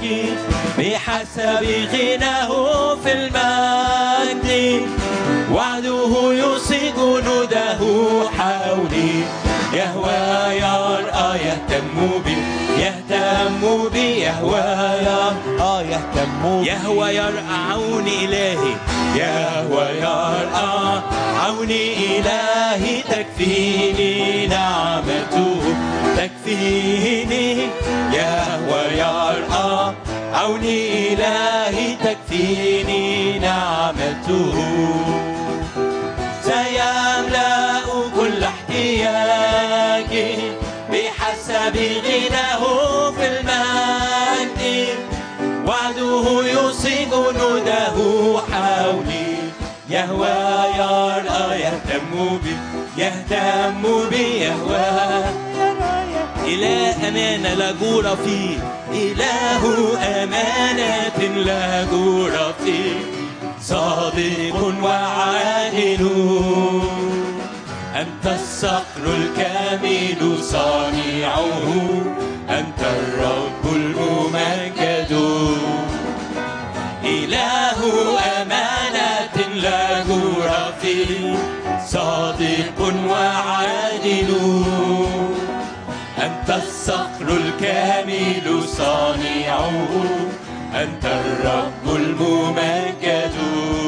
بحسب غناه في المجد، وعده يوصي جنوده حولي. يهوى يرأى يهتم بي، يهتم بي، يهوى يهتم بي. يهوى يرأى عوني إلهي، يهوى يرأى عوني إلهي. تكفيني نعمته، تكفيني. يهوى يرأى عوني إلهي، تكفيني نعمته. سيملأ كل احتياجي بحسب غناه في المجد، وعده يوصي جنوده حولي. يهوى يرأى يهتم بي، يهتم بي. يهوى إله أمانة لا جور فيه، إله أمانة لا جور فيه. صادق وعادل، أنت الصخر الكامل صانعه، أنت الرب الممجد. إله أمانة لا جور فيه، صادق وعادل، أنت الصخر الكامل صانعه، أنت الرب الممجد.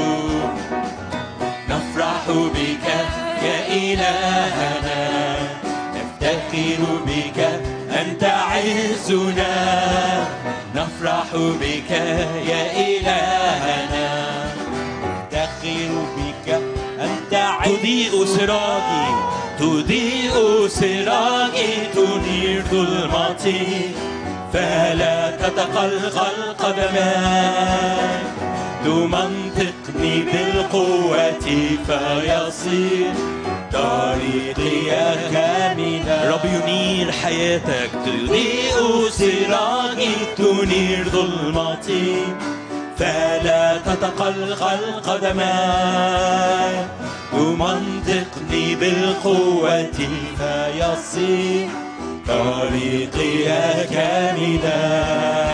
نفرح بك يا إلهنا، نفتخر بك أنت عزنا. نفرح بك يا إلهنا، نفتخر بك أنت عزنا. تضيء سراجي، تضيء سراجي، تنير ظلمتي، فلا تتقلقل قدماي. تمنطقني بالقوة فيصير طريقي كاملا. رب ينير حياتك، تضيء سراجي، تنير ظلمتي، فلا تتقلقل قدماي. تمنطقني بالقوة فيصير طريقي كاملا.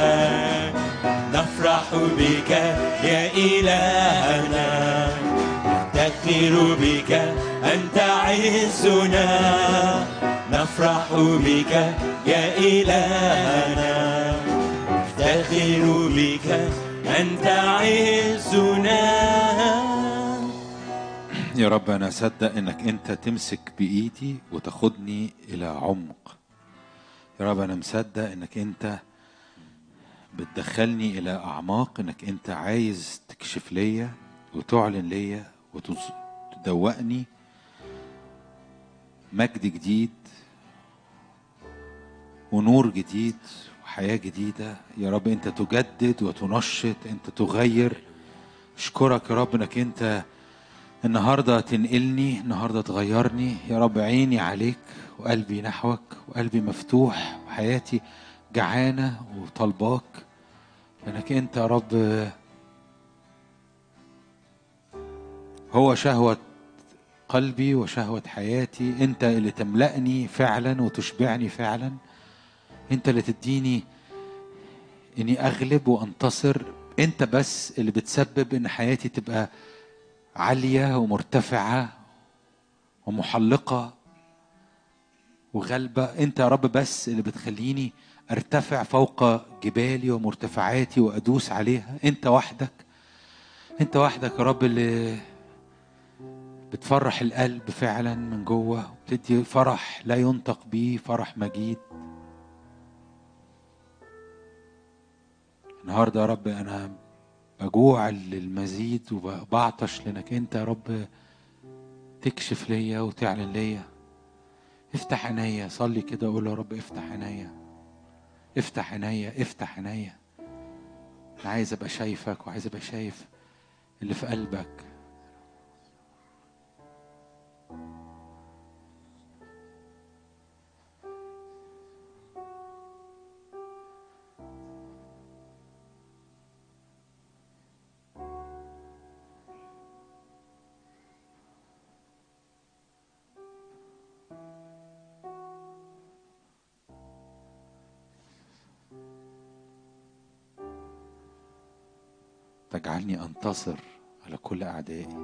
نفرح بك يا إلهنا، نفتخر بك أنت عزنا. نفرح بك يا إلهنا، نفتخر بك أنت عزنا. يا رب أنا أصدق إنك أنت تمسك بإيدي وتاخدني إلى عمق. يا رب أنا مصدق إنك أنت بتدخلني إلى أعماق، إنك أنت عايز تكشف ليا وتعلن ليا وتدوقني مجد جديد ونور جديد وحياة جديدة. يا رب أنت تجدد وتنشط، أنت تغير. أشكرك يا رب إنك أنت النهاردة تنقلني، النهاردة تغيرني. يا رب عيني عليك وقلبي نحوك وقلبي مفتوح وحياتي جعانة وطلباك، لأنك أنت يا رب هو شهوة قلبي وشهوة حياتي. أنت اللي تملأني فعلا وتشبعني فعلا. أنت اللي تديني إني أغلب وأنتصر. أنت بس اللي بتسبب إن حياتي تبقى عالية ومرتفعة ومحلقة وغلبة. أنت يا رب بس اللي بتخليني أرتفع فوق جبالي ومرتفعاتي وأدوس عليها. أنت وحدك، أنت وحدك يا رب اللي بتفرح القلب فعلا من جوه، وبتدي فرح لا ينطق بيه، فرح مجيد. النهاردة يا رب أنا بجوع للمزيد وبعطش لأنك أنت يا رب تكشف ليا وتعلن ليا. افتح عينيا، صلي كده وقول يا رب افتح عينيا، افتح عينيا، افتح عينيا. أنا عايز أبقى شايفك وعايز أبقى شايف اللي في قلبك. تجعلني أنتصر على كل أعدائي.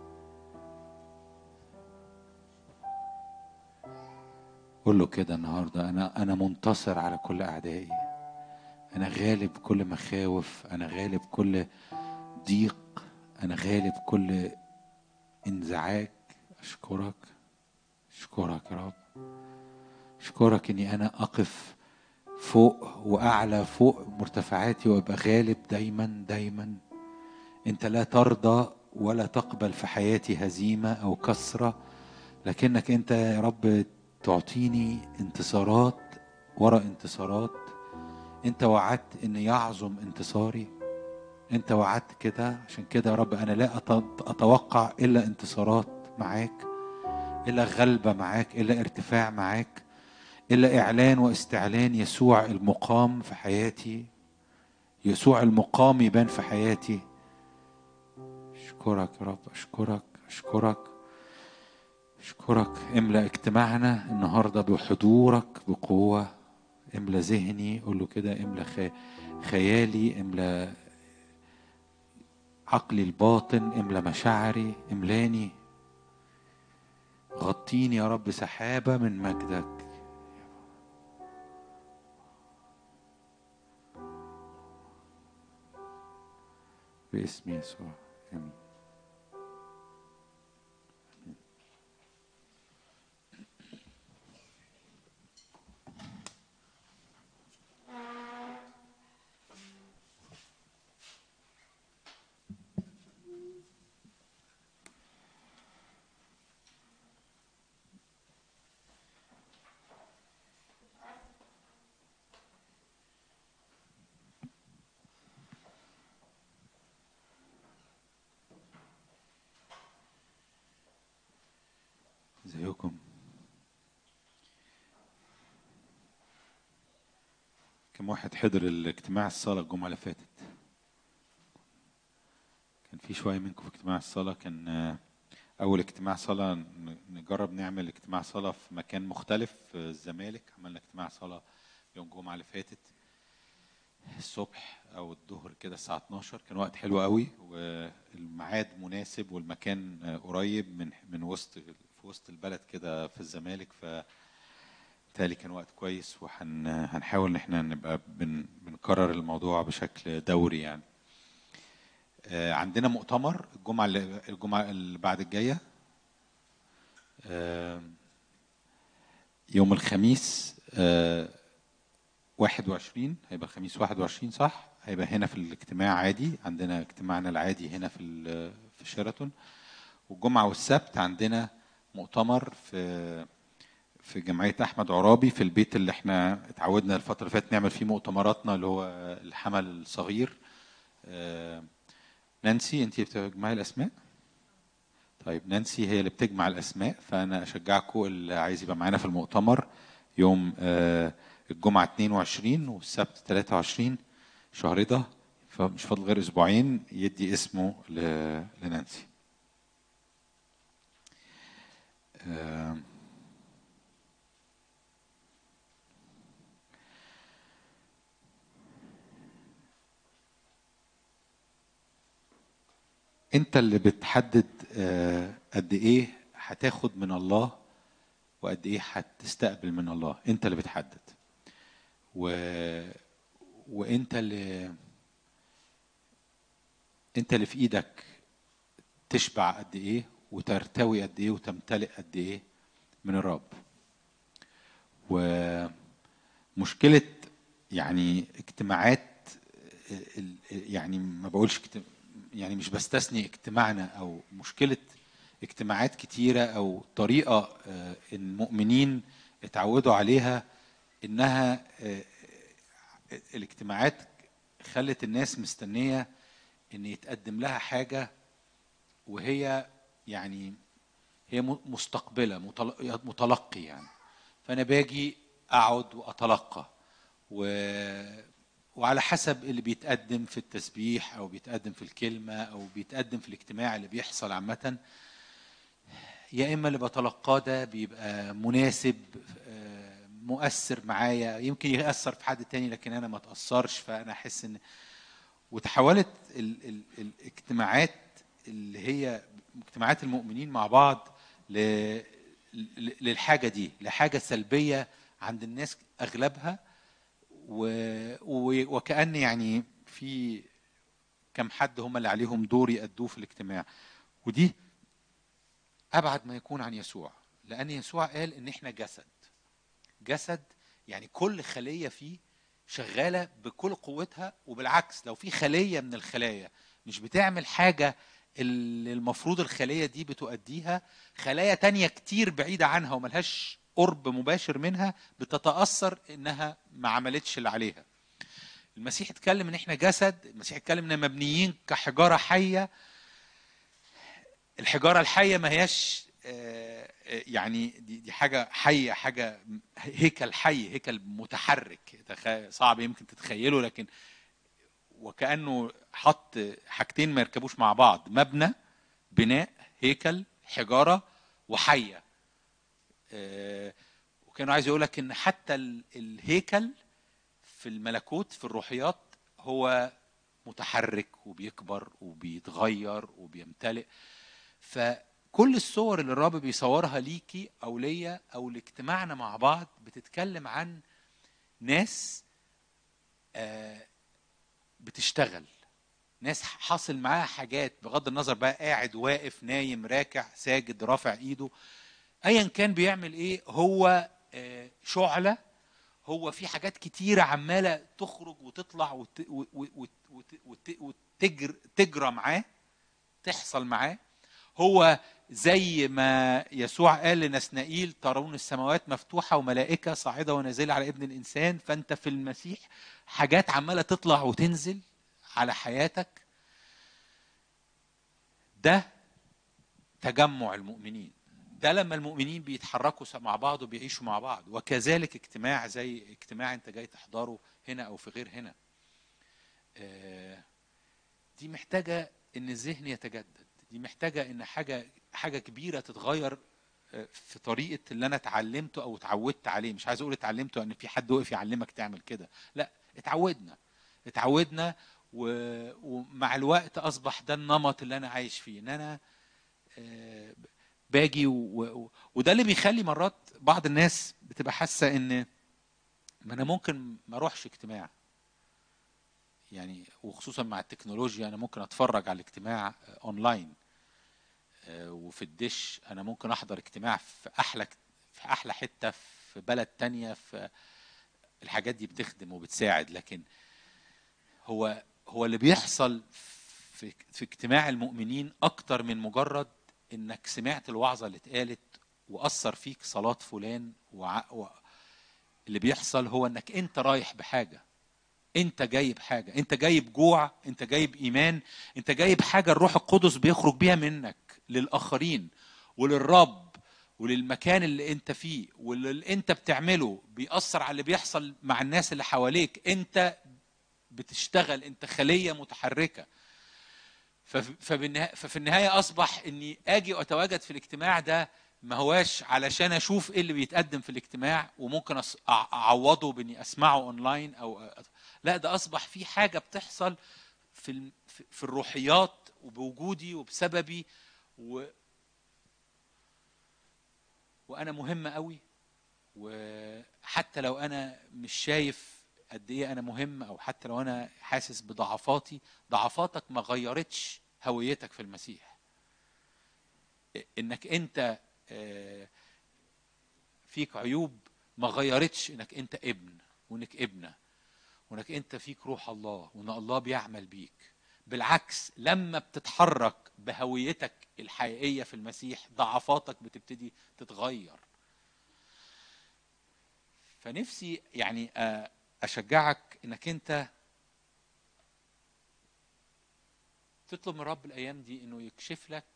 قول له كده النهاردة: أنا منتصر على كل أعدائي، أنا غالب كل مخاوف، أنا غالب كل ضيق، أنا غالب كل انزعاج. أشكرك، أشكرك يا رب، أشكرك إني أنا أقف فوق وأعلى فوق مرتفعاتي وأبقى غالب دايما دايما. أنت لا ترضى ولا تقبل في حياتي هزيمة أو كسرة، لكنك أنت يا رب تعطيني انتصارات ورا انتصارات. أنت وعدت إن يعظم انتصاري، أنت وعدت كده. عشان كده يا رب أنا لا أتوقع إلا انتصارات معاك، إلا غلبة معاك، إلا ارتفاع معاك، إلا إعلان واستعلان يسوع المقام في حياتي. يسوع المقام يبان في حياتي. أشكرك يا رب، أشكرك أشكرك أشكرك. املأ اجتماعنا النهاردة بحضورك بقوة. املأ ذهني، قول له كده، املأ خيالي، املأ عقلي الباطن، املأ مشاعري، املاني. غطيني يا رب سحابة من مجدك. باسم يسوع، آمين. ازيكم؟ كم واحد حضر الاجتماع الصلاة الجمعة اللي فاتت؟ كان في شوية منكم في اجتماع الصلاة. كان أول اجتماع صلاة نجرب نعمل اجتماع صلاة في مكان مختلف في الزمالك. عملنا اجتماع صلاة يوم الجمعة اللي فاتت الصبح أو الظهر كده الساعة 12. كان وقت حلو قوي والميعاد مناسب والمكان قريب من في وسط البلد كده في الزمالك. فتالي كان وقت كويس، وهنحاول ان احنا نبقى بنكرر الموضوع بشكل دوري يعني. عندنا مؤتمر الجمعة اللي بعد الجاية، يوم الخميس 21. هيبقى الخميس 21 صح؟ هيبقى هنا في الاجتماع عادي، عندنا اجتماعنا العادي هنا في شيراتون. والجمعة والسبت عندنا مؤتمر في جمعية أحمد عرابي، في البيت اللي احنا اتعودنا الفترة اللي فاتت نعمل فيه مؤتمراتنا، اللي هو الحمل الصغير. نانسي انتي بتجمعي الأسماء؟ طيب نانسي هي اللي بتجمع الأسماء، فأنا أشجعكم اللي عايز يبقى معانا في المؤتمر يوم الجمعة 22 والسبت 23 شهر ده، فمش فاضل غير أسبوعين يدي اسمه لنانسي. انت اللي بتحدد قد ايه هتاخد من الله وقد ايه هتستقبل من الله. انت اللي بتحدد وانت اللي في ايدك تشبع قد ايه وترتوي قد ايه وتمتلئ قد ايه من الرب. ومشكلة يعني اجتماعات، يعني ما بقولش يعني مش بستثني اجتماعنا، او مشكلة اجتماعات كتيرة او طريقة المؤمنين اتعودوا عليها، انها الاجتماعات خلت الناس مستنية ان يتقدم لها حاجة، وهي يعني هي مستقبلة متلقي يعني. فانا باجي اقعد واتلقى وعلى حسب اللي بيتقدم في التسبيح او بيتقدم في الكلمة او بيتقدم في الاجتماع اللي بيحصل عامة، يا اما اللي بتلقاه ده بيبقى مناسب مؤثر معايا، يمكن يأثر في حد تاني لكن انا ما تأثرش، فانا احس ان وتحولت الاجتماعات اللي هي اجتماعات المؤمنين مع بعض للحاجة دي، لحاجة سلبية عند الناس أغلبها، وكأن يعني في كم حد هم اللي عليهم دور يأدوه في الاجتماع. ودي أبعد ما يكون عن يسوع، لأن يسوع قال إن إحنا جسد، يعني كل خلية فيه شغالة بكل قوتها. وبالعكس لو في خلية من الخلايا مش بتعمل حاجة اللي المفروض الخلية دي بتؤديها، خلايا تانية كتير بعيدة عنها وملهاش قرب مباشر منها بتتأثر إنها ما عملتش اللي عليها. المسيح اتكلم إن إحنا جسد، المسيح اتكلم إن مبنيين كحجارة حية. الحجارة الحية ما هياش يعني دي حاجة حية، حاجة هيكل حي، هيكل متحرك صعب يمكن تتخيله، لكن وكأنه حط حاجتين ما يركبوش مع بعض، مبنى، بناء، هيكل، حجارة وحية. وكانوا عايز يقولك ان حتى الهيكل في الملكوت في الروحيات هو متحرك وبيكبر وبيتغير وبيمتلئ. فكل الصور اللي الرب بيصورها ليكي او ليا او لاجتماعنا مع بعض بتتكلم عن ناس بتشتغل، ناس حاصل معاها حاجات بغض النظر بقى قاعد واقف نايم راكع ساجد رافع ايده، ايا كان بيعمل ايه، هو شعلة، هو في حاجات كتيرة عمالة تخرج وتطلع وتجرى معاه، تحصل معاه. هو زي ما يسوع قال لنسنائيل ترون السماوات مفتوحة وملائكة صاعدة ونازلة على ابن الإنسان، فأنت في المسيح حاجات عمالة تطلع وتنزل على حياتك. ده تجمع المؤمنين، ده لما المؤمنين بيتحركوا مع بعض وبيعيشوا مع بعض. وكذلك اجتماع زي اجتماع انت جاي تحضره هنا او في غير هنا، دي محتاجة ان الذهن يتجدد، دي محتاجة ان حاجة كبيرة تتغير في طريقة اللي انا اتعلمته او اتعودت عليه. مش عايز اقول اتعلمته ان في حد وقف يعلمك تعمل كده، لا، اتعودنا ومع الوقت اصبح ده النمط اللي انا عايش فيه، ان انا باجي وده اللي بيخلي مرات بعض الناس بتبقى حاسة ان ما انا ممكن ما اروحش اجتماع، يعني وخصوصا مع التكنولوجيا انا ممكن اتفرج على الاجتماع اونلاين، وفي الدش انا ممكن احضر اجتماع في احلى حتة في بلد تانية، في الحاجات دي بتخدم وبتساعد. لكن هو اللي بيحصل في اجتماع المؤمنين اكتر من مجرد انك سمعت الوعظة اللي اتقالت وأثر فيك صلاة فلان اللي بيحصل هو انك انت رايح بحاجة، انت جايب حاجة، انت جايب جوع، انت جايب ايمان، انت جايب حاجة الروح القدس بيخرج بيها منك للآخرين وللرب وللمكان اللي انت فيه، واللي انت بتعمله بيأثر على اللي بيحصل مع الناس اللي حواليك. انت بتشتغل، انت خلية متحركة. ففي النهاية أصبح أني أجي وأتواجد في الاجتماع ده ما هواش علشان أشوف إيه اللي بيتقدم في الاجتماع وممكن أعوضه بأني أسمعه أونلاين لا، ده أصبح في حاجة بتحصل في الروحيات وبوجودي وبسببي وأنا مهم قوي. وحتى لو أنا مش شايف قد ايه انا مهم، او حتى لو انا حاسس بضعفاتي، ضعفاتك ما غيرتش هويتك في المسيح. انك انت فيك عيوب ما غيرتش انك انت ابن وانك ابنة وانك انت فيك روح الله وان الله بيعمل بيك. بالعكس لما بتتحرك بهويتك الحقيقية في المسيح ضعفاتك بتبتدي تتغير. فنفسي يعني أشجعك إنك أنت تطلب من رب الأيام دي إنه يكشف لك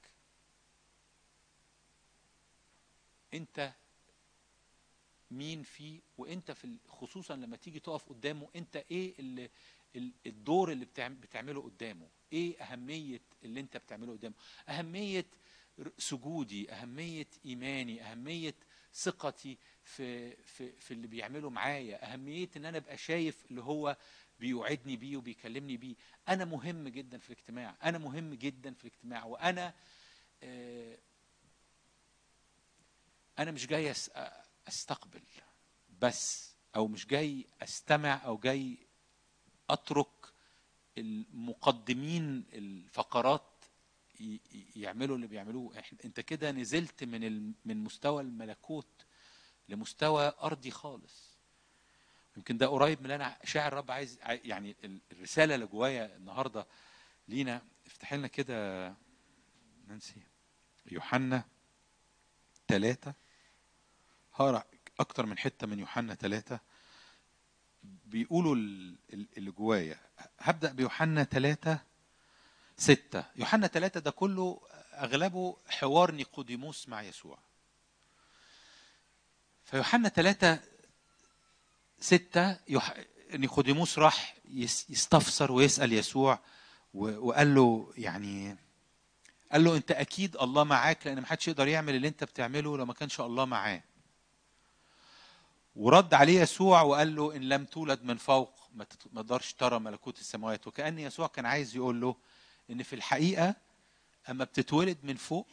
أنت مين فيه، وأنت خصوصا لما تيجي تقف قدامه أنت إيه الدور اللي بتعمله قدامه، إيه أهمية اللي أنت بتعمله قدامه، أهمية سجودي، أهمية إيماني، أهمية ثقتي في اللي بيعمله معايا، أهمية إن أنا أبقى شايف اللي هو بيوعدني بيه وبيكلمني بيه. انا مهم جدا في الاجتماع، انا مهم جدا في الاجتماع، وانا انا مش جاي استقبل بس، او مش جاي استمع، او جاي اترك المقدمين الفقرات يعملوا اللي بيعملوه. انت كده نزلت من مستوى الملكوت لمستوى ارضي خالص. يمكن ده قريب من اللي انا شاعر الرب عايز، يعني الرساله اللي جوايا النهارده لينا. افتح لنا كده نانسي يوحنا 3، هقرا اكتر من حته من يوحنا 3 بيقولوا اللي جوايا. هبدا بيوحنا 3:6. يوحنا 3 ده كله اغلبه حوار نيقوديموس مع يسوع. فيوحنا 3:6 نيقوديموس راح يستفسر ويسأل يسوع، وقال له يعني قال له انت اكيد الله معاك، لان ما حدش يقدر يعمل اللي انت بتعمله لو ما كانش الله معاه. ورد عليه يسوع وقال له ان لم تولد من فوق ما تقدرش ترى ملكوت السماوات. وكأن يسوع كان عايز يقول له ان في الحقيقة اما بتتولد من فوق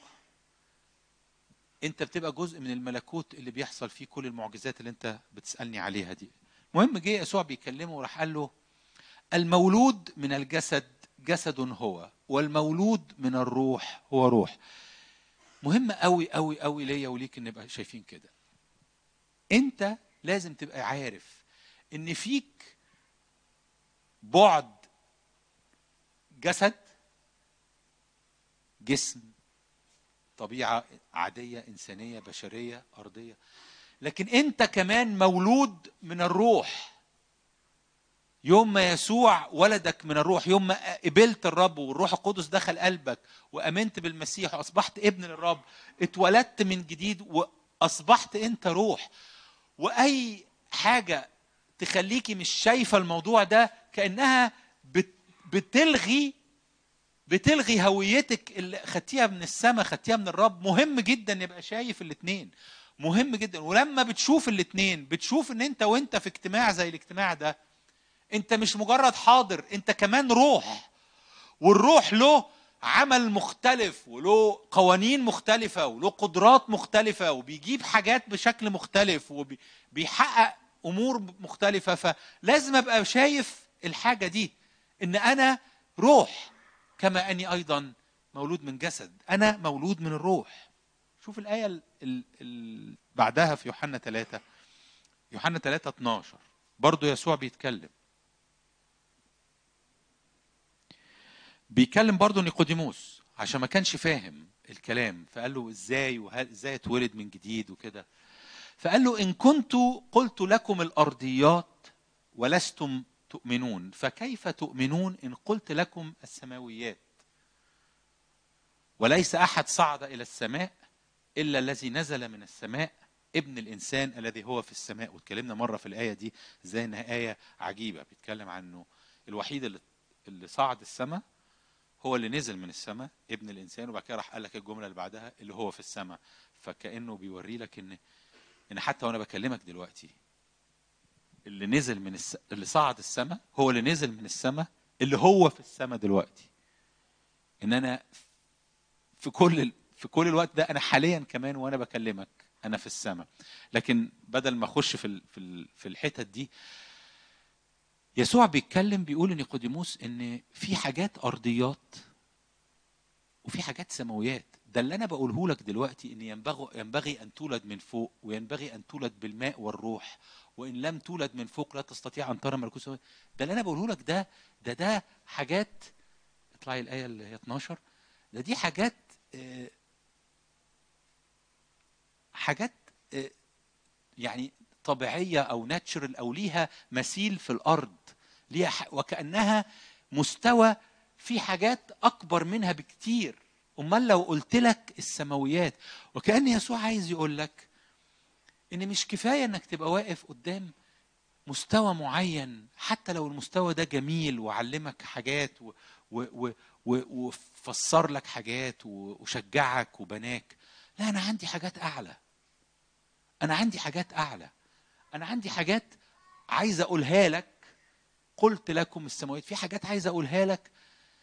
انت بتبقى جزء من الملكوت اللي بيحصل فيه كل المعجزات اللي انت بتسألني عليها دي. المهم جه يسوع بيكلمه وراح قال له المولود من الجسد جسد هو، والمولود من الروح هو روح. مهم قوي قوي قوي ليا وليك ان نبقى شايفين كده. انت لازم تبقى عارف ان فيك بعد جسد، جسم، طبيعة عادية إنسانية بشرية أرضية، لكن أنت كمان مولود من الروح. يوم ما يسوع ولدك من الروح، يوم ما قبلت الرب والروح القدس دخل قلبك وأمنت بالمسيح وأصبحت ابن للرب، اتولدت من جديد وأصبحت أنت روح. وأي حاجة تخليكي مش شايفة الموضوع ده كأنها بتلغي هويتك اللي خدتيها من السماء، خدتيها من الرب. مهم جدا نبقى شايف الاثنين، مهم جدا. ولما بتشوف الاثنين بتشوف ان انت وانت في اجتماع زي الاجتماع ده انت مش مجرد حاضر، انت كمان روح. والروح له عمل مختلف وله قوانين مختلفة وله قدرات مختلفة وبيجيب حاجات بشكل مختلف وبيحقق امور مختلفة. فلازم ابقى شايف الحاجة دي ان انا روح كما أني أيضا مولود من جسد. أنا مولود من الروح. شوف الآية بعدها في يوحنا 3، يوحنا 3:12 برضو يسوع بيكلم برضو نيقوديموس عشان ما كانش فاهم الكلام. فقال له ازاي اتولد من جديد وكده. فقال له إن كنت قلت لكم الأرضيات ولستم تؤمنون، فكيف تؤمنون إن قلت لكم السماويات؟ وليس أحد صعد إلى السماء إلا الذي نزل من السماء، ابن الإنسان الذي هو في السماء. واتكلمنا مرة في الآية دي زي إنها آية عجيبة، بيتكلم عنه الوحيد اللي صعد السماء هو اللي نزل من السماء، ابن الإنسان. وبعد كده راح قال لك الجملة اللي بعدها اللي هو في السماء. فكأنه بيوري لك إن حتى وأنا بكلمك دلوقتي اللي نزل اللي صعد السماء هو اللي نزل من السماء اللي هو في السماء دلوقتي. إن أنا في كل الوقت ده انا حاليا كمان وانا بكلمك انا في السماء. لكن بدل ما اخش في الحتت دي، يسوع بيتكلم بيقول لنيقوديموس ان في حاجات ارضيات وفي حاجات سماويات. ده اللي انا بقوله لك دلوقتي، ان ينبغي ان تولد من فوق، وينبغي ان تولد بالماء والروح، وان لم تولد من فوق لا تستطيع ان ترى ملكوت السماوات. ده اللي انا بقوله لك. ده حاجات. اطلعي الايه اللي هي 12. دي حاجات يعني طبيعية أو ناتشرال أو ليها مثيل في الأرض، ليها وكأنها مستوى في حاجات أكبر منها بكتير. أمال لو قلت لك السماويات، وكأن يسوع عايز يقول لك إن مش كفاية إنك تبقى واقف قدام مستوى معين حتى لو المستوى ده جميل وعلمك حاجات وفسر لك حاجات وشجعك وبناك. لا، أنا عندي حاجات أعلى. أنا عندي حاجات عايز أقولها لك، قلت لكم السماوات. في حاجات عايز اقولها لك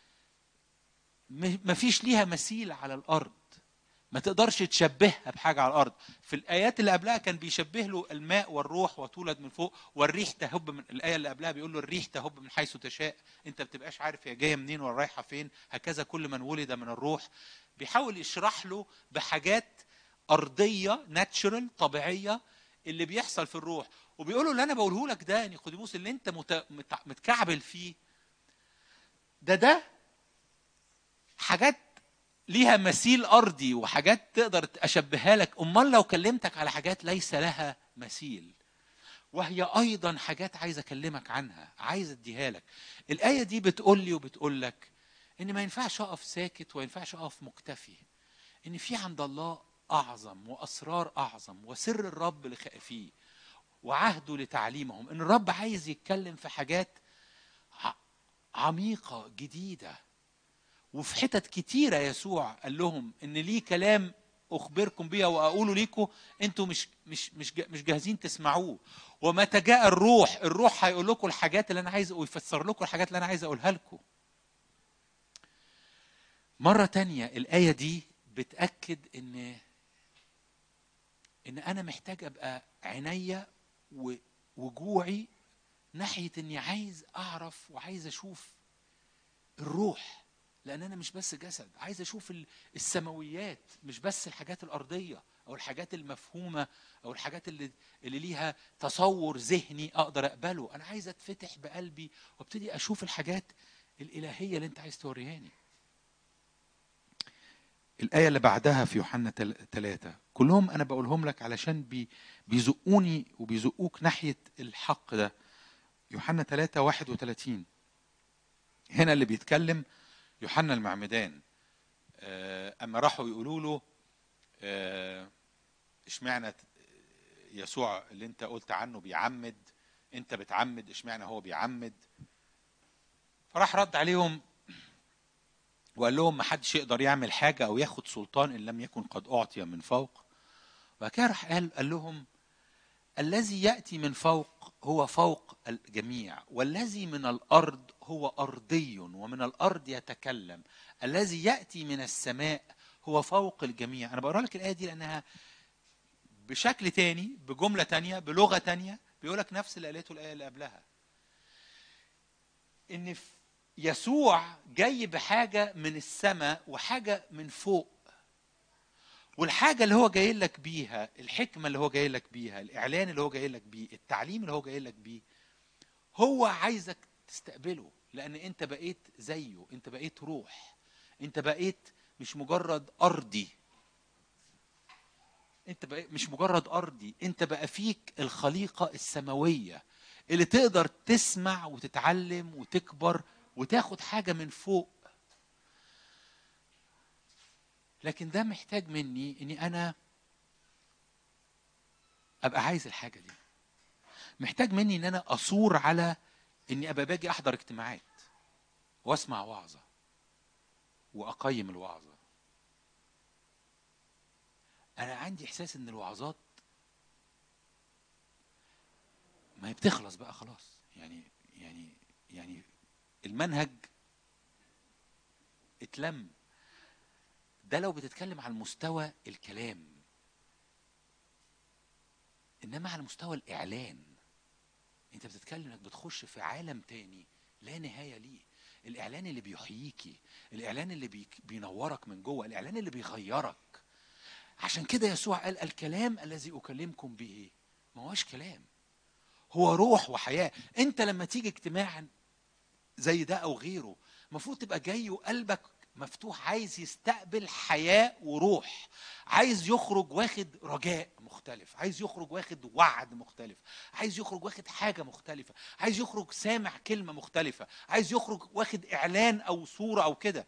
ما فيش ليها مثيل على الارض، ما تقدرش تشبهها بحاجه على الارض. في الايات اللي قبلها كان بيشبه له الماء والروح وتولد من فوق والريح تهب من، الايه اللي قبلها بيقول له الريح تهب من حيث تشاء، انت بتبقاش عارف هي جايه منين ولا رايحه فين. هكذا كل من ولد من الروح. بيحاول يشرح له بحاجات ارضيه ناتشرال طبيعيه اللي بيحصل في الروح، وبيقول له اللي انا بقوله لك ده نيقوديموس اللي انت متكعبل فيه ده حاجات ليها مثيل أرضي وحاجات تقدر أشبهها لك. أمال لو كلمتك على حاجات ليس لها مثيل، وهي أيضا حاجات عايز أكلمك عنها، عايز أديها لك. الآية دي بتقول لي وبتقول لك إن ما ينفعش أقف ساكت وما ينفعش أقف مكتفي، إن في عند الله أعظم وأسرار أعظم، وسر الرب لخائفيه وعهده لتعليمهم. إن الرب عايز يتكلم في حاجات عميقة جديدة. وفي حتت كتيرة يسوع قال لهم إن ليه كلام أخبركم بيها وأقوله ليكم، أنتوا مش جاهزين تسمعوه. ومتى جاء الروح هيقول لكم الحاجات اللي أنا عايز، ويفسر لكم الحاجات اللي أنا عايز أقولها لكم. مرة تانية الآية دي بتأكد إن أنا محتاج أبقى عينيا وجوعي ناحية إني عايز أعرف وعايز أشوف الروح، لأن أنا مش بس جسد، عايز أشوف السماويات، مش بس الحاجات الأرضية أو الحاجات المفهومة أو الحاجات اللي ليها تصور ذهني أقدر أقبله. أنا عايز أتفتح بقلبي وابتدي أشوف الحاجات الإلهية اللي أنت عايز توريهاني. الآية اللي بعدها في يوحنا 3 كلهم أنا بقولهم لك علشان بيزقوني وبيزقوك ناحية الحق ده. يوحنا 3:31 هنا اللي بيتكلم يوحنا المعمدان. أما راحوا يقولوا له اشمعنى يسوع اللي انت قلت عنه بيعمد، انت بتعمد، اشمعنى هو بيعمد؟ فراح رد عليهم وقال لهم ما حدش يقدر يعمل حاجة أو ياخد سلطان إن لم يكن قد أعطي من فوق. وبعد كده راح قال لهم الذي يأتي من فوق هو فوق الجميع، والذي من الأرض هو أرضي ومن الأرض يتكلم، الذي يأتي من السماء هو فوق الجميع. أنا بقرأ لك الآية دي لأنها بشكل تاني، بجملة تانية، بلغة تانية بيقولك نفس اللي قالته الآية اللي قبلها، إن يسوع جاي بحاجة من السماء وحاجة من فوق. والحاجة اللي هو جاي لك بيها، الحكمة اللي هو جاي لك بيها، الإعلان اللي هو جاي لك بيه، التعليم اللي هو جاي لك بيه، هو عايزك تستقبله. لأن أنت بقيت زيه، أنت بقيت روح، أنت بقيت مش مجرد أرضي، أنت بقيت مش مجرد أرضي، أنت بقى فيك الخليقة السماوية اللي تقدر تسمع وتتعلم وتكبر وتاخد حاجة من فوق. لكن ده محتاج مني إني أنا أبقى عايز الحاجة دي. محتاج مني إن أنا أصور على إني أبقى باجي أحضر اجتماعات وأسمع وعظة وأقيم الوعظة. أنا عندي إحساس إن الوعظات ما هي بتخلص بقى خلاص، يعني المنهج اتلم. ده لو بتتكلم على مستوى الكلام، إنما على مستوى الإعلان أنت بتتكلم إنك بتخش في عالم تاني لا نهاية ليه. الإعلان اللي بيحييكي، الإعلان اللي بينورك من جوه، الإعلان اللي بيغيرك. عشان كده يسوع قال الكلام الذي أكلمكم به ما هوش كلام، هو روح وحياة. أنت لما تيجي اجتماع زي ده أو غيره المفروض تبقى جاي وقلبك مفتوح، عايز يستقبل حياة وروح، عايز يخرج واخد رجاء مختلف، عايز يخرج واخد وعد مختلف، عايز يخرج واخد حاجة مختلفة، عايز يخرج سامع كلمة مختلفة، عايز يخرج واخد إعلان أو صورة أو كده.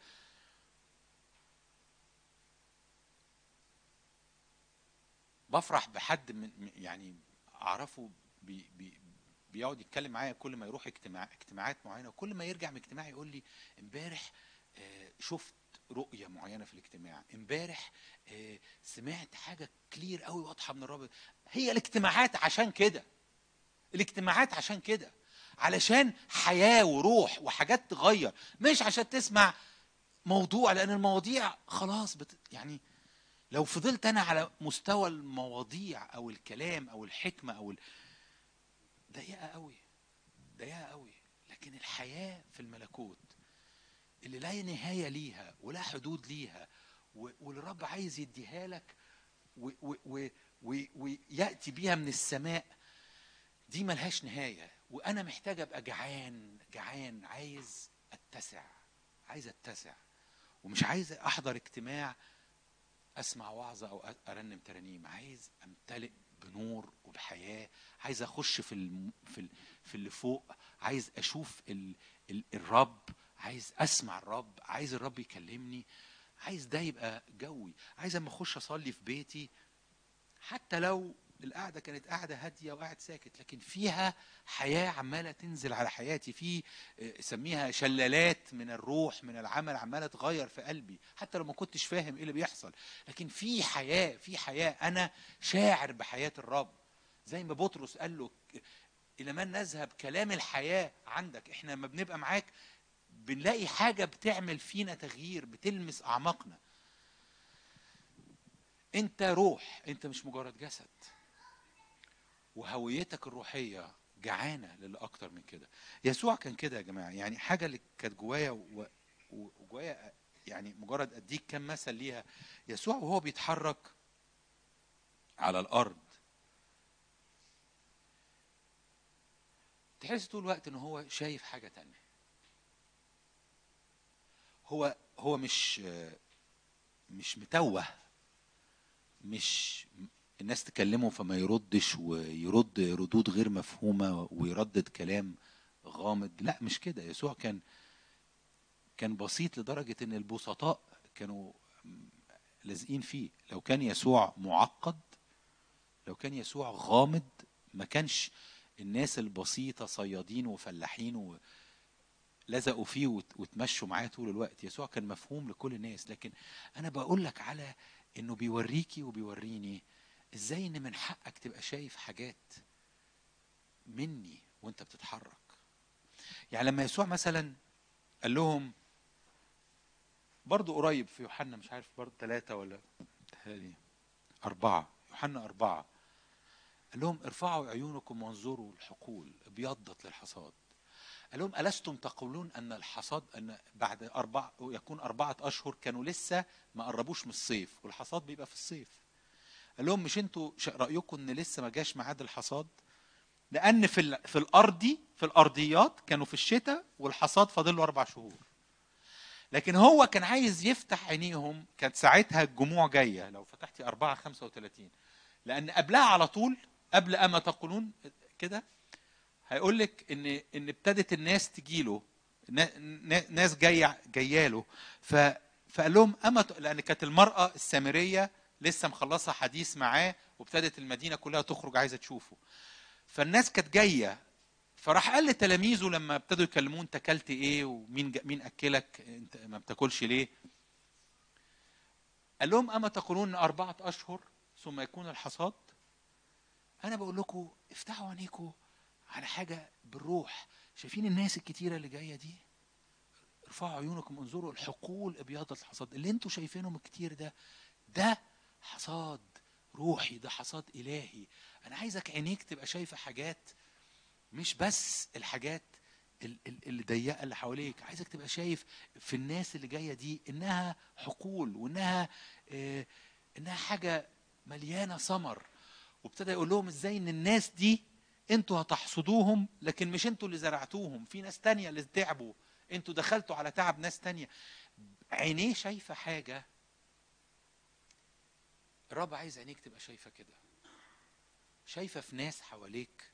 بفرح بحد من يعني أعرفه بيقعد يتكلم معايا كل ما يروح اجتماعات معينة، وكل ما يرجع من اجتماع يقول لي امبارح شفت رؤية معينة في الاجتماع، امبارح سمعت حاجة كلير قوي واضحة من الرب. هي الاجتماعات عشان كده، الاجتماعات عشان كده علشان حياة وروح وحاجات تغير، مش عشان تسمع موضوع. لأن المواضيع خلاص يعني لو فضلت أنا على مستوى المواضيع أو الكلام أو الحكمة أو ضيقة قوي، ضيقة قوي. لكن الحياة في الملكوت اللي لا نهاية ليها ولا حدود ليها، والرب عايز يديها لك ويأتي بيها من السماء، دي ملهاش نهاية. وأنا محتاج أبقى جعان، عايز أتسع، ومش عايز أحضر اجتماع أسمع وعظة أو أرنم ترانيم. عايز أمتلئ بنور وبحياة، عايز أخش في اللي فوق، عايز أشوف الرب، عايز أسمع الرب، عايز الرب يكلمني، عايز ده يبقى جوي. عايز أما أخش أصلي في بيتي حتى لو القعدة كانت قعدة هادية وقاعد ساكت، لكن فيها حياة عمالة تنزل على حياتي، في سميها شلالات من الروح من العمل عمالة تغير في قلبي، حتى لو ما كنتش فاهم ايه اللي بيحصل، لكن في حياة أنا شاعر بحياة الرب. زي ما بطرس قال له إلى من نذهب؟ كلام الحياة عندك. احنا لما بنبقى معاك بنلاقي حاجة بتعمل فينا تغيير، بتلمس أعماقنا. انت روح، انت مش مجرد جسد، وهويتك الروحية جعانة للي أكتر من كده. يسوع كان كده يا جماعة. يعني حاجة اللي كانت جوايا وجوايا، يعني مجرد أديك كم مثل ليها. يسوع وهو بيتحرك على الأرض تحس طول الوقت إن هو شايف حاجة تانية. هو مش متوه، مش الناس تكلمه فما يردش ويرد ردود غير مفهومة ويردد كلام غامض. لا مش كده. يسوع كان بسيط لدرجة ان البسطاء كانوا لازقين فيه. لو كان يسوع معقد، لو كان يسوع غامض، ما كانش الناس البسيطة صيادين وفلاحين ولزقوا فيه وتمشوا معاه طول الوقت. يسوع كان مفهوم لكل الناس. لكن انا بقول لك على انه بيوريكي وبيوريني ازاي ان من حقك تبقى شايف حاجات مني وانت بتتحرك. يعني لما يسوع مثلا قال لهم برضو قريب في يوحنا، مش عارف برضو 3 ولا 4، يوحنا 4، قال لهم ارفعوا عيونكم وانظروا الحقول ابيضت للحصاد. قال لهم ألستم تقولون أن الحصاد أن بعد يكون 4 أشهر؟ كانوا لسه ما قربوش من الصيف، والحصاد بيبقى في الصيف. قال لهم مش انتوا رأيكم ان لسه ما جاش ميعاد الحصاد؟ لأن في الأرضيات كانوا في الشتاء والحصاد فاضل له 4 شهور. لكن هو كان عايز يفتح عينيهم. كانت ساعتها الجموع جاية. لو فتحتي 4:35، لأن قبلها على طول، قبل أما تقولون كده، هيقول لك إن ابتدت الناس تجيله، ناس جاياله. فقال لهم لأن كانت المرأة السامرية لسه مخلصة حديث معاه، وابتدت المدينة كلها تخرج عايزة تشوفه. فالناس كانت جاية. فراح قال لتلاميذه لما ابتدوا يكلمون انت اكلت ايه ومين اكلك، انت ما بتاكلش ليه؟ قال لهم اما تقولون 4 أشهر ثم يكون الحصاد؟ انا بقول لكم افتحوا عينيكم على حاجه بالروح. شايفين الناس الكتيره اللي جايه دي؟ ارفعوا عيونكم انظروا الحقول ابيضت الحصاد. اللي انتوا شايفينهم الكتير ده حصاد روحي، ده حصاد الهي. انا عايزك عينيك تبقى شايفه حاجات، مش بس الحاجات اللي ضيقه اللي حواليك. عايزك تبقى شايف في الناس اللي جايه دي انها حقول، وانها انها حاجه مليانه ثمر. وابتدى يقول لهم ازاي ان الناس دي انتوا هتحصدوهم، لكن مش انتوا اللي زرعتوهم، في ناس تانية اللي تعبوا، انتوا دخلتوا على تعب ناس تانية. عينيه شايفه حاجه. الرب عايز عينيك تبقى شايفه كده، شايفه في ناس حواليك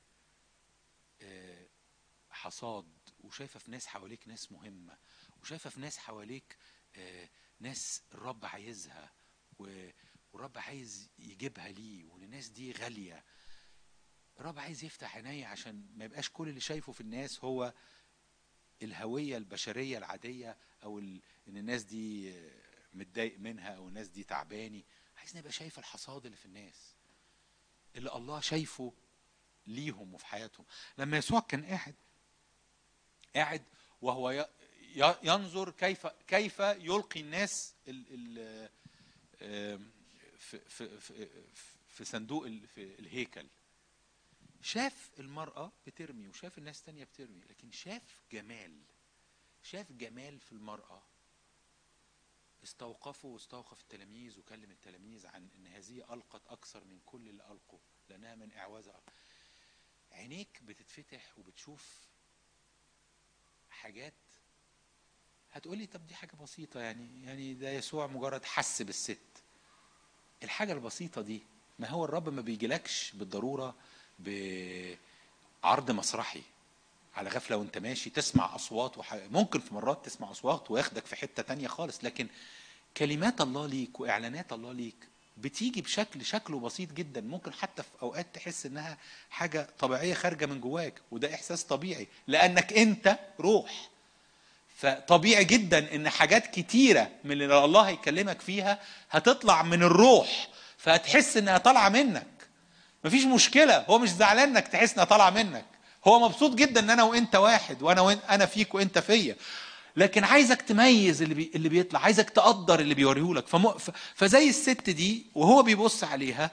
حصاد، وشايفه في ناس حواليك ناس مهمه، وشايفه في ناس حواليك ناس الرب عايزها والرب عايز يجيبها ليه، وان الناس دي غاليه. الرب عايز يفتح عينيه عشان ما يبقاش كل اللي شايفه في الناس هو الهويه البشريه العاديه، او ان الناس دي متضايق منها، او الناس دي تعباني. عايز نبقى شايف الحصاد اللي في الناس اللي الله شايفه ليهم وفي حياتهم. لما يسوع كان قاعد قاعد وهو ينظر كيف يلقي الناس في صندوق في الهيكل. شاف المرأة بترمي وشاف الناس تانية بترمي، لكن شاف جمال في المرأة. واستوقف التلاميذ وكلم التلاميذ عن ان هذه ألقت أكثر من كل اللي ألقوا لأنها من إعوازها. عينيك بتتفتح وبتشوف حاجات هتقولي طب دي حاجة بسيطة، يعني ده يسوع مجرد حس بالست. الحاجة البسيطة دي، ما هو الرب ما بيجيلكش بالضرورة بعرض مسرحي على غفلة وانت ماشي تسمع أصوات ممكن في مرات تسمع أصوات وياخدك في حتة تانية خالص، لكن كلمات الله ليك وإعلانات الله ليك بتيجي شكله بسيط جدا. ممكن حتى في أوقات تحس إنها حاجة طبيعية خارجة من جواك، وده إحساس طبيعي لأنك أنت روح. فطبيعي جدا إن حاجات كتيرة من اللي الله هيكلمك فيها هتطلع من الروح، فهتحس إنها طالعة منك. مفيش مشكلة، هو مش زعلان إنك تحس إنها طالعة منك، هو مبسوط جدا إن أنا وإنت واحد، وأنا فيك وإنت فيا. لكن عايزك تميز اللي بيطلع، عايزك تقدر اللي بيوريهولك. فزي الست دي وهو بيبص عليها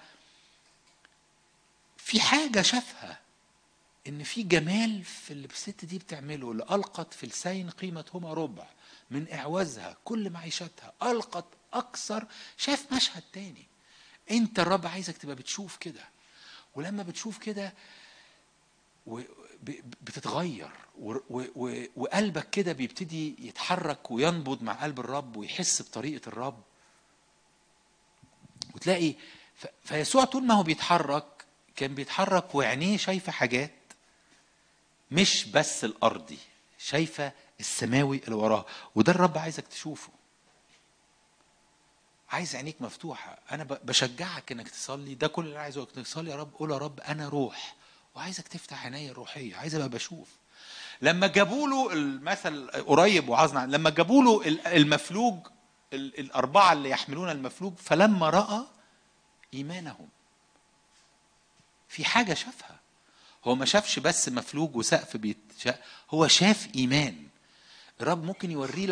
في حاجة شافها، ان في جمال في اللي الست دي بتعمله. اللي ألقت في السين قيمتهما ربع من إعوازها كل معيشتها، ألقت أكثر. شاف مشهد تاني. انت الرب عايزك تبقى بتشوف كده، ولما بتشوف كده بتتغير وقلبك كده بيبتدي يتحرك وينبض مع قلب الرب ويحس بطريقة الرب. وتلاقي فيسوع طول ما هو بيتحرك كان بيتحرك وعينيه شايفة حاجات مش بس الأرضي، شايفة السماوي اللي وراه. وده الرب عايزك تشوفه، عايز عينيك مفتوحة. أنا بشجعك إنك تصلي، ده كل اللي عايزه إنك تصلي. يا رب قول يا رب أنا روح، وعايزك تفتح عيني الروحية، عايز أبقى بشوف. لما جابوا له المثل قريب وعظنا، لما جابوا له المفلوج، الأربعة اللي يحملون المفلوج، فلما رأى إيمانهم، في حاجة شافها. هو ما شافش بس مفلوج وسقف هو شاف إيمان. الرب ممكن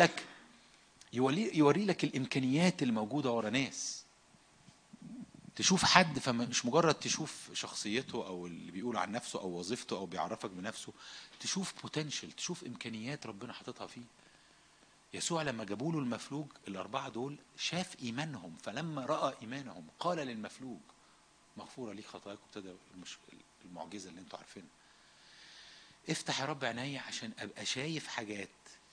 يوري لك الإمكانيات اللي موجودة ورا ناس. تشوف حد، فمش مجرد تشوف شخصيته أو اللي بيقول عن نفسه أو وظيفته أو بيعرفك بنفسه، تشوف بوتنشل، تشوف إمكانيات ربنا حاططها فيه. يسوع لما جابوا له المفلوج الأربعة دول شاف إيمانهم، فلما رأى إيمانهم قال للمفلوج مغفورة ليك خطاياك. وابتدى المعجزة اللي انتوا عارفينها. افتح يا رب عيني عشان أبقى شايف حاجات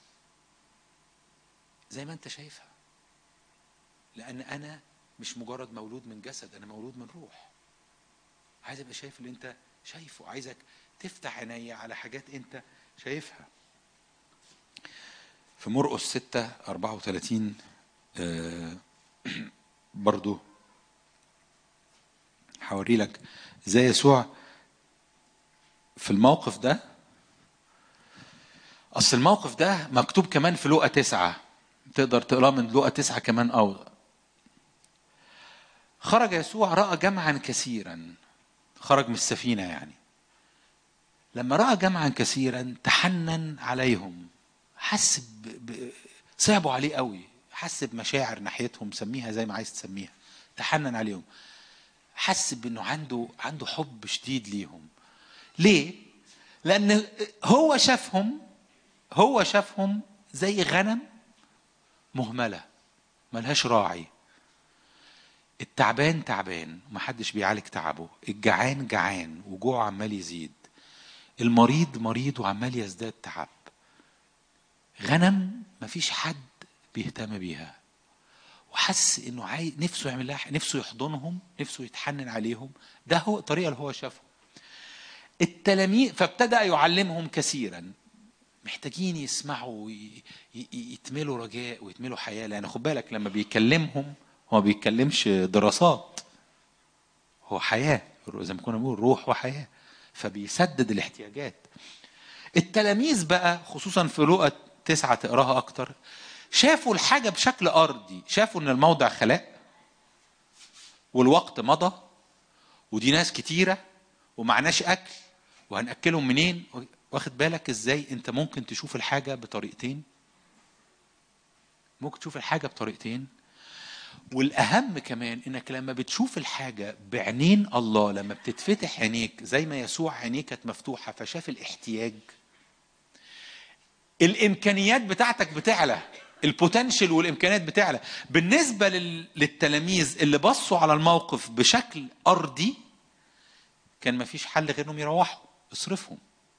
زي ما انت شايفها، لأن أنا مش مجرد مولود من جسد، أنا مولود من روح. عايز أبقى شايف اللي أنت شايفه، عايزك تفتح عيني على حاجات أنت شايفها. في مرقس 6:34 برضو هوري لك زي يسوع في الموقف ده. أصل الموقف ده مكتوب كمان في لوقا 9، تقدر تقرأ من لوقا 9 كمان. أو خرج يسوع رأى جمعا كثيرا، خرج من السفينة يعني. لما رأى جمعا كثيرا تحنن عليهم، حس صعبوا عليه قوي، حس بمشاعر ناحيتهم، سميها زي ما عايز تسميها. تحنن عليهم، حس بأنه عنده حب شديد ليهم. ليه؟ لأن هو شافهم زي غنم مهملة ملهاش راعي. التعبان تعبان ومحدش بيعالج تعبه، الجعان جعان وجوع عمال يزيد، المريض مريض وعمال يزداد تعب. غنم مفيش حد بيهتم بيها. وحس انه نفسه يعمل لها، نفسه يحضنهم، نفسه يتحنن عليهم. ده هو الطريقة اللي هو شافه. التلاميذ فابتدأ يعلمهم كثيرا. محتاجين يسمعوا يتملوا رجاء ويتملوا حياة. لأن خد بالك لما بيكلمهم هو ما بيتكلمش دراسات، هو حياة، زي ما كنا بنقول روح وحياة، فبيسدد الاحتياجات. التلاميذ بقى خصوصا في لوقا 9 تقراها أكتر، شافوا الحاجة بشكل أرضي. شافوا إن الموضع خلاء والوقت مضى ودي ناس كتيرة ومعناش أكل وهنأكلهم منين. واخد بالك ازاي انت ممكن تشوف الحاجة بطريقتين؟ ممكن تشوف الحاجة بطريقتين. والأهم كمان إنك لما بتشوف الحاجة بعينين الله، لما بتتفتح عينيك زي ما يسوع عينيه كانت مفتوحة فشاف الاحتياج، الإمكانيات بتاعتك بتعلى، البوتنشل والإمكانيات بتعلى. بالنسبة للتلاميذ اللي بصوا على الموقف بشكل أرضي كان مفيش حل غير إنهم يروحوا اصرفهم.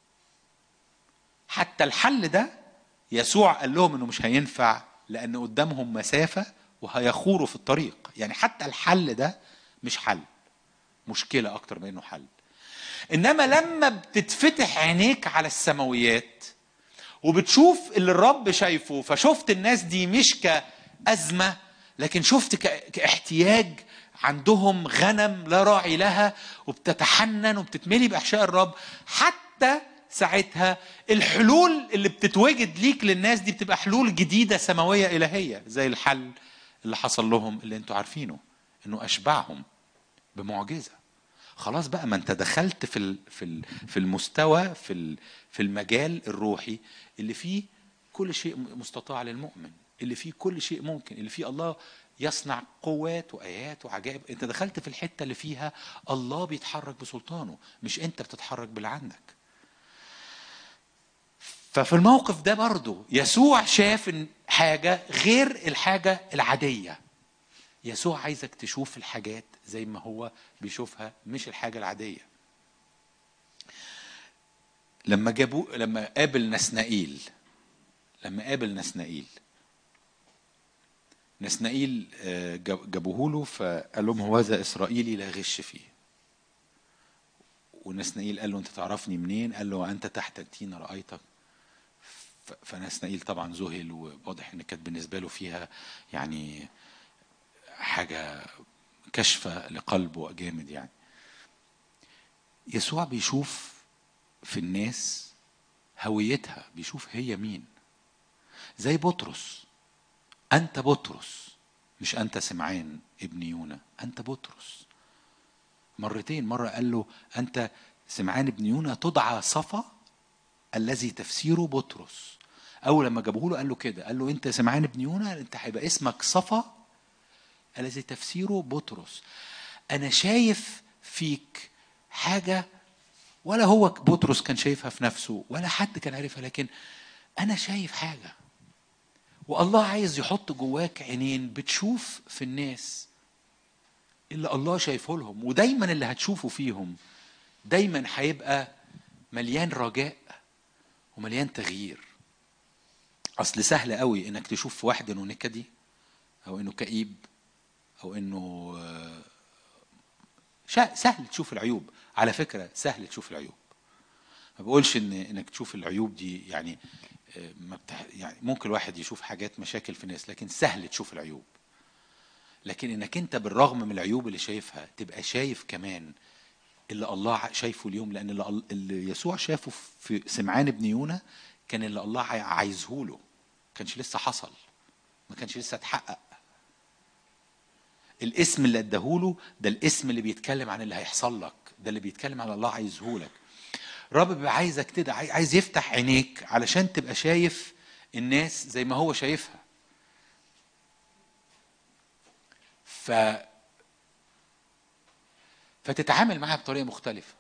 حتى الحل ده يسوع قال لهم إنه مش هينفع لأن قدامهم مسافة وهيخوروا في الطريق. يعني حتى الحل ده مش حل، مشكلة أكتر من إنه حل. إنما لما بتتفتح عينيك على السماويات وبتشوف اللي الرب شايفه، فشفت الناس دي مش كأزمة لكن شفت كاحتياج، عندهم غنم لا راعي لها وبتتحنن وبتتملي بأحشاء الرب. حتى ساعتها الحلول اللي بتتوجد ليك للناس دي بتبقى حلول جديدة سماوية إلهية، زي الحل اللي حصل لهم اللي انتوا عارفينه، انه أشبعهم بمعجزة. خلاص بقى، ما انت دخلت في المستوى في المجال الروحي اللي فيه كل شيء مستطاع للمؤمن، اللي فيه كل شيء ممكن، اللي فيه الله يصنع قوات وآيات وعجائب. انت دخلت في الحتة اللي فيها الله بيتحرك بسلطانه، مش انت بتتحرك باللي عندك. ففي الموقف ده برضو يسوع شاف حاجة غير الحاجة العادية. يسوع عايزك تشوف الحاجات زي ما هو بيشوفها، مش الحاجة العادية. لما قابل نسنائيل جابوه له فقال لهم هوذا إسرائيلي لا غش فيه. ونسنائيل قال له انت تعرفني منين؟ قال له انت تحت التين رأيتك. فنسنائيل طبعا ذهل، وواضح ان كانت بالنسبة له فيها يعني حاجة كشفة لقلبه جامد. يعني يسوع بيشوف في الناس هويتها، بيشوف هي مين. زي بطرس، أنت بطرس، مش أنت سمعان ابن يونا، أنت بطرس. مرتين، مرة قال له أنت سمعان ابن يونا تدعى صفا الذي تفسيره بطرس. أول لما جابوه له قال له كده، قال له أنت سمعان ابن يونا، أنت هيبقى اسمك صفا الذي تفسيره بطرس. أنا شايف فيك حاجة ولا هو بطرس كان شايفها في نفسه ولا حد كان عارفها، لكن أنا شايف حاجة. والله عايز يحط جواك عينين بتشوف في الناس اللي الله شايفه لهم، ودايما اللي هتشوفه فيهم دايما هيبقى مليان رجاء ومليان تغيير. أصل سهل قوي إنك تشوف في واحد إنه نكدي أو إنه كئيب أو إنه سهل تشوف العيوب. على فكرة سهل تشوف العيوب، ما بقولش إنك تشوف العيوب دي يعني يعني ممكن الواحد يشوف حاجات مشاكل في الناس، لكن سهل تشوف العيوب. لكن إنك أنت بالرغم من العيوب اللي شايفها تبقى شايف كمان اللي الله شايفه اليوم. لأن اللي يسوع شافه في سمعان ابن يونا كان اللي الله عايزه له، كانش لسه حصل، ما كانش لسه اتحقق. الاسم اللي اداهوله ده الاسم اللي بيتكلم عن اللي هيحصل لك، ده اللي بيتكلم عن الله عايزه لك. رب بيبقى عايزك كده، عايز يفتح عينيك علشان تبقى شايف الناس زي ما هو شايفها. فتتعامل معها بطريقة مختلفة.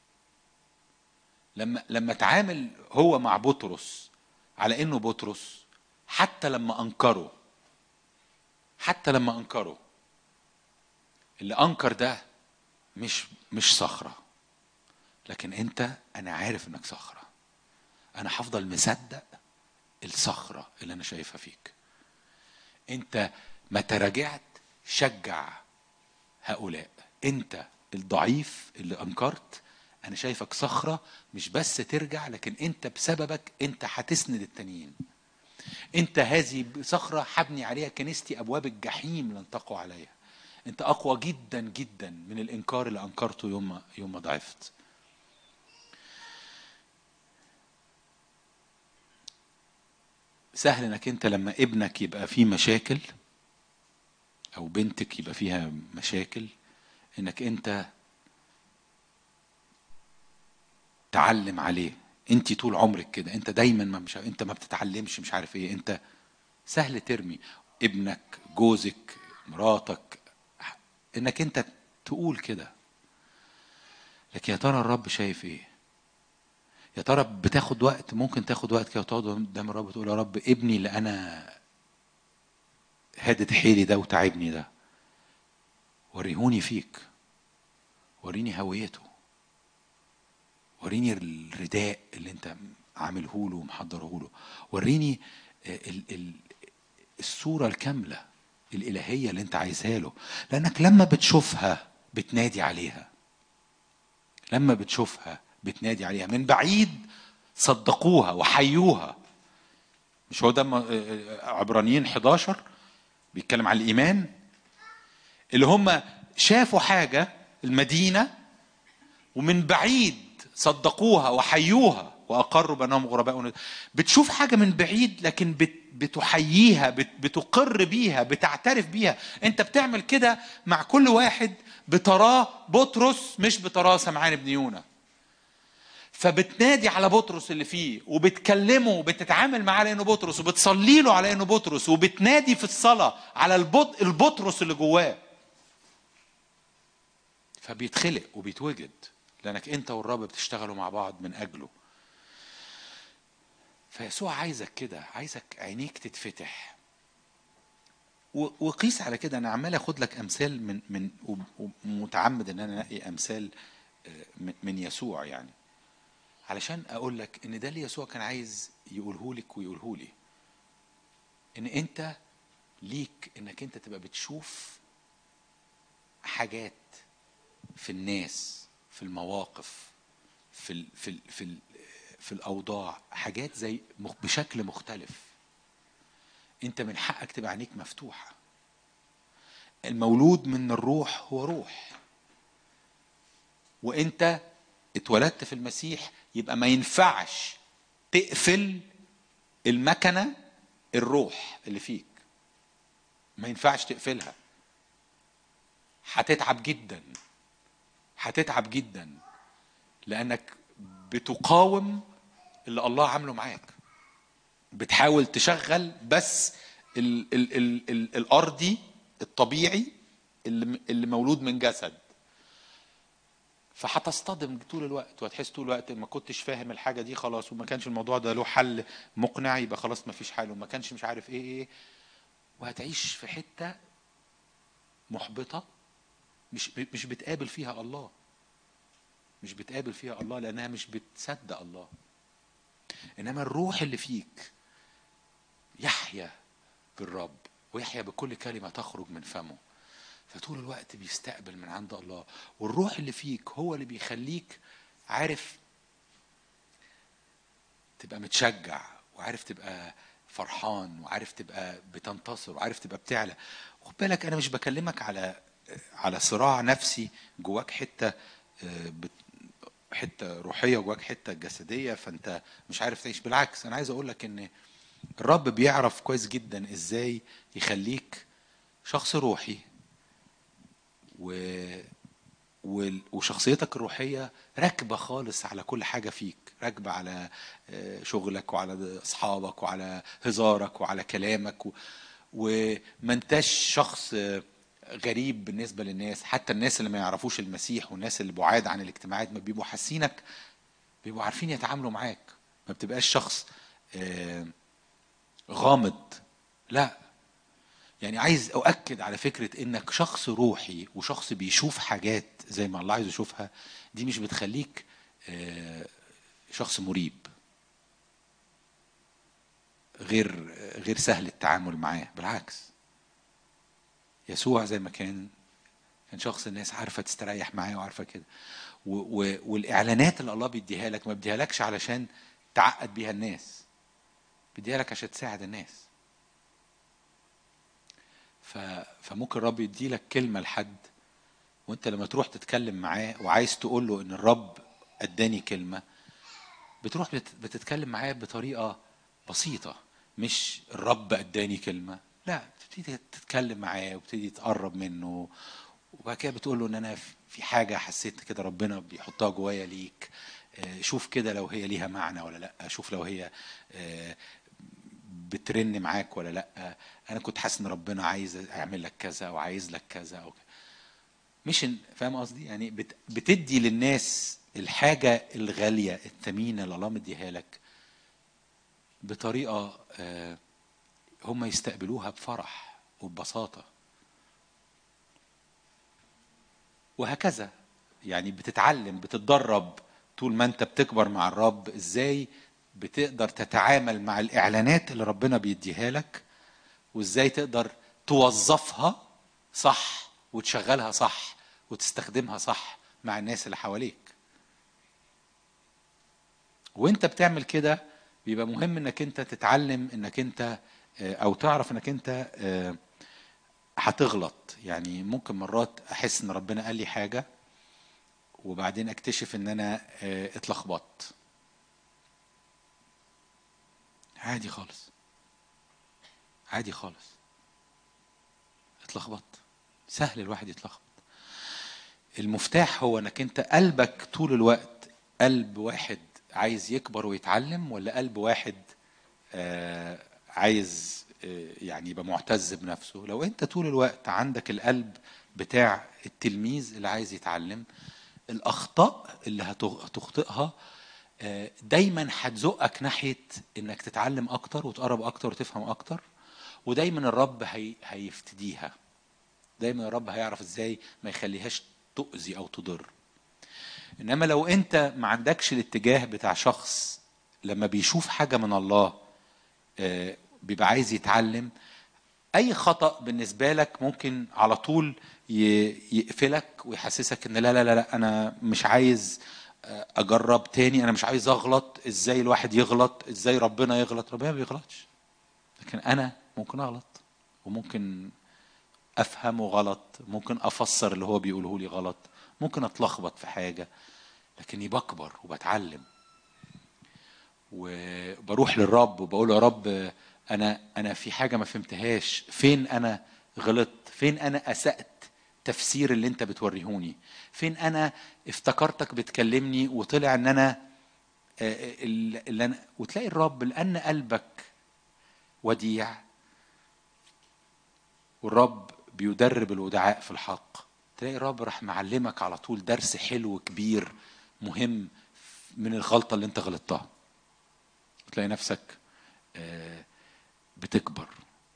لما تعامل هو مع بطرس على انه بطرس، حتى لما انكره اللي انكر ده مش صخرة، لكن انا عارف انك صخرة. انا هفضل مصدق الصخرة اللي انا شايفها فيك. انت ما تراجعت، شجع هؤلاء. انت الضعيف اللي انكرت، انا شايفك صخرة، مش بس ترجع لكن انت بسببك انت هتسند التانيين. انت هذه صخرة حبني عليها كنيستي، ابواب الجحيم لن تقوى عليها. انت اقوى جدا جدا من الانكار اللي انكرته يوم ما ضعفت. سهل انك انت لما ابنك يبقى فيه مشاكل او بنتك يبقى فيها مشاكل، انك انت تعلم عليه انت طول عمرك كده، انت دايما انت ما بتتعلمش، مش عارف ايه، انت سهل ترمي ابنك، جوزك، مراتك، انك انت تقول كده. لكن يا ترى الرب شايف ايه؟ يا ترى بتاخد وقت، ممكن تاخد وقت كده وتقعد قدام الرب تقول يا رب ابني اللي انا هادد حيلي ده وتعبني ده، وريهوني فيك، وريني هويته، وريني الرداء اللي انت عامله له ومحضره له، وريني الصورة الكاملة الإلهية اللي انت عايزها له. لأنك لما بتشوفها بتنادي عليها، لما بتشوفها بتنادي عليها من بعيد. صدقوها وحيوها. مش هو ده عبرانيين 11 بيتكلم عن الإيمان؟ اللي هم شافوا حاجة المدينة ومن بعيد صدقوها وحيوها وأقروا بأنهم غرباء. بتشوف حاجة من بعيد لكن بتحييها، بتقر بيها، بتعترف بيها. انت بتعمل كده مع كل واحد بتراه بطرس، مش بتراه سمعان بن يونا. فبتنادي على بطرس اللي فيه، وبتكلمه وبتتعامل معاه على انه بطرس، وبتصلي له على انه بطرس، وبتنادي في الصلاة على البطرس اللي جواه. فبيتخلق وبيتوجد، لأنك انت والرب بتشتغلوا مع بعض من أجله. فيسوع عايزك كده، عايزك عينيك تتفتح. وقيس على كده. انا عمال اخد لك امثال من ومتعمد ان انا انقي امثال من يسوع، يعني علشان اقول لك ان ده اللي يسوع كان عايز يقوله لك ويقوله لي، ان انت ليك انك انت تبقى بتشوف حاجات في الناس، في المواقف، في الاوضاع، حاجات زي بشكل مختلف. انت من حقك تبقى عينيك مفتوحه. المولود من الروح هو روح، وانت اتولدت في المسيح، يبقى ما ينفعش تقفل المكنه الروح اللي فيك، ما ينفعش تقفلها. هتتعب جدا، هتتعب جدا، لانك بتقاوم اللي الله عامله معاك. بتحاول تشغل بس الارضي الطبيعي اللي مولود من جسد. فهتصطدم طول الوقت، وهتحس طول الوقت ما كنتش فاهم الحاجه دي خلاص، وما كانش الموضوع ده له حل مقنع، يبقى خلاص ما فيش حل، وما كانش مش عارف ايه، وهتعيش في حته محبطه، مش بتقابل فيها الله، مش بتقابل فيها الله، لانها مش بتصدق الله. انما الروح اللي فيك يحيا بالرب، ويحيا بكل كلمه تخرج من فمه. فطول الوقت بيستقبل من عند الله. والروح اللي فيك هو اللي بيخليك عارف تبقى متشجع، وعارف تبقى فرحان، وعارف تبقى بتنتصر، وعارف تبقى بتعلى. خد بالك انا مش بكلمك على صراع نفسي جواك، حته روحيه جواك، حته جسديه، فانت مش عارف تعيش. بالعكس، انا عايز اقول لك ان الرب بيعرف كويس جدا ازاي يخليك شخص روحي، وشخصيتك الروحية راكبة خالص على كل حاجة فيك، راكبة على شغلك وعلى أصحابك وعلى هزارك وعلى كلامك، وما انتش شخص غريب بالنسبة للناس. حتى الناس اللي ما يعرفوش المسيح والناس اللي بعاد عن الاجتماعات ما بيبقوا حاسينك، بيبقوا عارفين يتعاملوا معاك. ما بتبقاش شخص غامض، لا. يعني عايز أؤكد على فكرة إنك شخص روحي وشخص بيشوف حاجات زي ما الله عايز يشوفها. دي مش بتخليك شخص مريب غير سهل التعامل معاه. بالعكس، يسوع زي ما كان شخص الناس عارفة تستريح معاه وعارفة كده. والإعلانات اللي الله بيديها لك ما بيديها لكش علشان تعقد بيها الناس، بيديها لك عشان تساعد الناس. فممكن الرب يدي لك كلمة لحد، وانت لما تروح تتكلم معاه وعايز تقول له ان الرب اداني كلمة، بتروح بتتكلم معاه بطريقة بسيطة، مش الرب اداني كلمة، لا. بتبتدي تتكلم معاه وبتبتدي تقرب منه، وبعد كده بتقول له ان انا في حاجة حسيت كده ربنا بيحطها جوايا ليك، شوف كده لو هي ليها معنى ولا لا، شوف لو هي بترن معاك ولا لا، انا كنت حاسس ان ربنا عايز اعمل لك كذا او عايز لك كذا او كذا. مش فاهم قصدي؟ يعني بتدي للناس الحاجة الغالية الثمينة اللي الله مديها لك بطريقة هم يستقبلوها بفرح وببساطة، وهكذا. يعني بتتعلم، بتتدرب طول ما انت بتكبر مع الرب ازاي بتقدر تتعامل مع الاعلانات اللي ربنا بيديها لك، وازاي تقدر توظفها صح وتشغلها صح وتستخدمها صح مع الناس اللي حواليك. وانت بتعمل كده بيبقى مهم انك انت تتعلم انك انت او تعرف انك انت هتغلط. يعني ممكن مرات احس ان ربنا قال لي حاجة وبعدين اكتشف ان انا اتلخبطت. عادي خالص، عادي خالص، اتلخبطت، سهل الواحد يتلخبط. المفتاح هو انك انت قلبك طول الوقت قلب واحد عايز يكبر ويتعلم، ولا قلب واحد عايز يعني يبقى معتز بنفسه. لو انت طول الوقت عندك القلب بتاع التلميذ اللي عايز يتعلم، الاخطاء اللي هتخطئها دايما هتزقك ناحية انك تتعلم اكتر وتقرب اكتر وتفهم اكتر، ودايما الرب هيفتديها. دايما الرب هيعرف ازاي ما يخليهاش تؤذي او تضر. انما لو انت ما عندكش الاتجاه بتاع شخص لما بيشوف حاجة من الله بيبقى عايز يتعلم، اي خطأ بالنسبة لك ممكن على طول يقفلك ويحسسك ان لا لا لا لا انا مش عايز اجرب تاني، انا مش عايز اغلط. ازاي الواحد يغلط؟ ازاي ربنا يغلط؟ ربنا ما بيغلطش، لكن انا ممكن اغلط وممكن افهمه غلط، ممكن افسر اللي هو بيقوله لي غلط، ممكن اتلخبط في حاجة، لكني بكبر وبتعلم وبروح للرب وبقول يا رب انا في حاجة ما فهمتهاش، فين انا غلطت، فين انا اسأت تفسير اللي انت بتوريهوني، فين انا افتكرتك بتكلمني وطلع ان انا اللي أنا. وتلاقي الرب لان قلبك وديع، والرب بيدرب الودعاء في الحق، تلاقي الرب راح معلمك على طول درس حلو كبير مهم من الغلطة اللي انت غلطتها، وتلاقي نفسك بتكبر.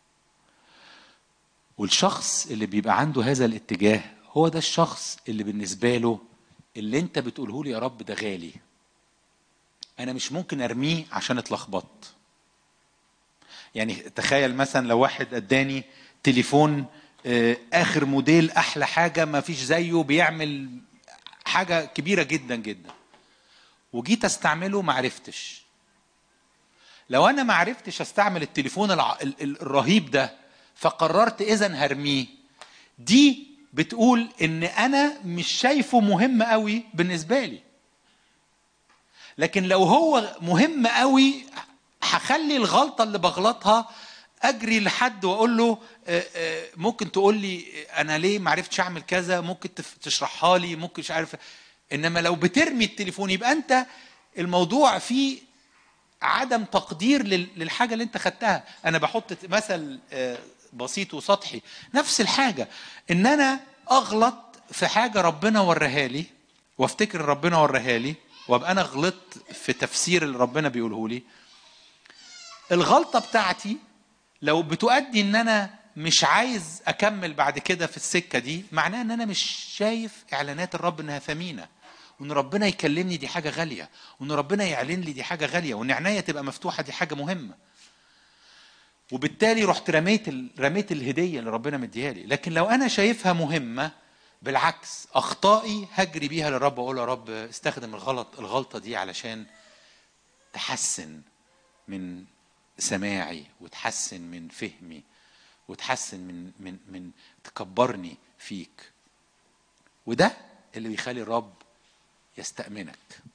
والشخص اللي بيبقى عنده هذا الاتجاه هو ده الشخص اللي بالنسبة له اللي انت بتقوله لي يا رب ده غالي، انا مش ممكن ارميه عشان اتلخبطت. يعني تخيل مثلا لو واحد اداني تليفون اخر موديل احلى حاجة ما فيش زيه، بيعمل حاجة كبيرة جدا جدا، وجيت استعمله معرفتش. لو انا معرفتش استعمل التليفون الرهيب ده فقررت اذن هرميه، دي بتقول ان انا مش شايفه مهم قوي بالنسبة لي. لكن لو هو مهم قوي هخلي الغلطة اللي بغلطها اجري لحد واقول له ممكن تقول لي انا ليه معرفتش اعمل كذا، ممكن تشرحها لي، ممكن مش عارف. انما لو بترمي التليفون يبقى انت الموضوع فيه عدم تقدير للحاجة اللي انت خدتها. انا بحط مثل بسيط وسطحي، نفس الحاجة ان انا اغلط في حاجة ربنا ورها لي وافتكر ربنا ورها لي وابقى انا غلطت في تفسير اللي ربنا بيقوله لي. الغلطة بتاعتي لو بتؤدي ان انا مش عايز اكمل بعد كده في السكة دي، معناه ان انا مش شايف اعلانات الرب انها ثمينة، وان ربنا يكلمني دي حاجة غالية، وان ربنا يعلن لي دي حاجة غالية، وان عناية تبقى مفتوحة دي حاجة مهمة. وبالتالي رحت رميت الهدية اللي ربنا مديها لي. لكن لو انا شايفها مهمة، بالعكس اخطائي هجري بيها للرب واقول يا رب استخدم الغلطة دي علشان تحسن من سماعي وتحسن من فهمي وتحسن من تكبرني فيك. وده اللي بيخلي الرب يستأمنك،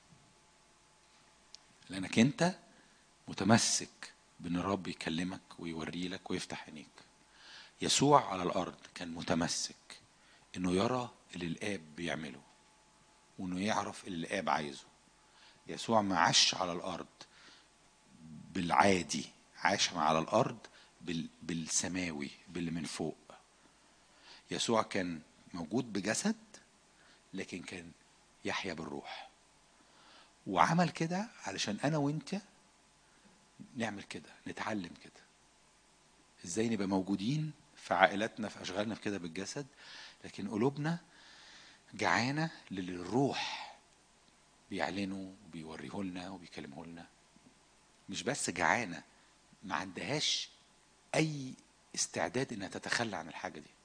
لأنك أنت متمسك بأن الرب يكلمك ويوري لك ويفتح عينيك. يسوع على الأرض كان متمسك أنه يرى اللي الآب بيعمله، وأنه يعرف اللي الآب عايزه. يسوع ما عاش على الأرض بالعادي، عاش على الأرض بالسماوي، باللي من فوق. يسوع كان موجود بجسد لكن كان يحيا بالروح، وعمل كده علشان أنا وإنت نعمل كده، نتعلم كده إزاي نبقى موجودين في عائلاتنا في أشغالنا في كده بالجسد، لكن قلوبنا جعانة للروح بيعلنوا وبيوريه لنا وبيكلمه لنا. مش بس جعانة، ما عندهاش أي استعداد إنها تتخلى عن الحاجة دي.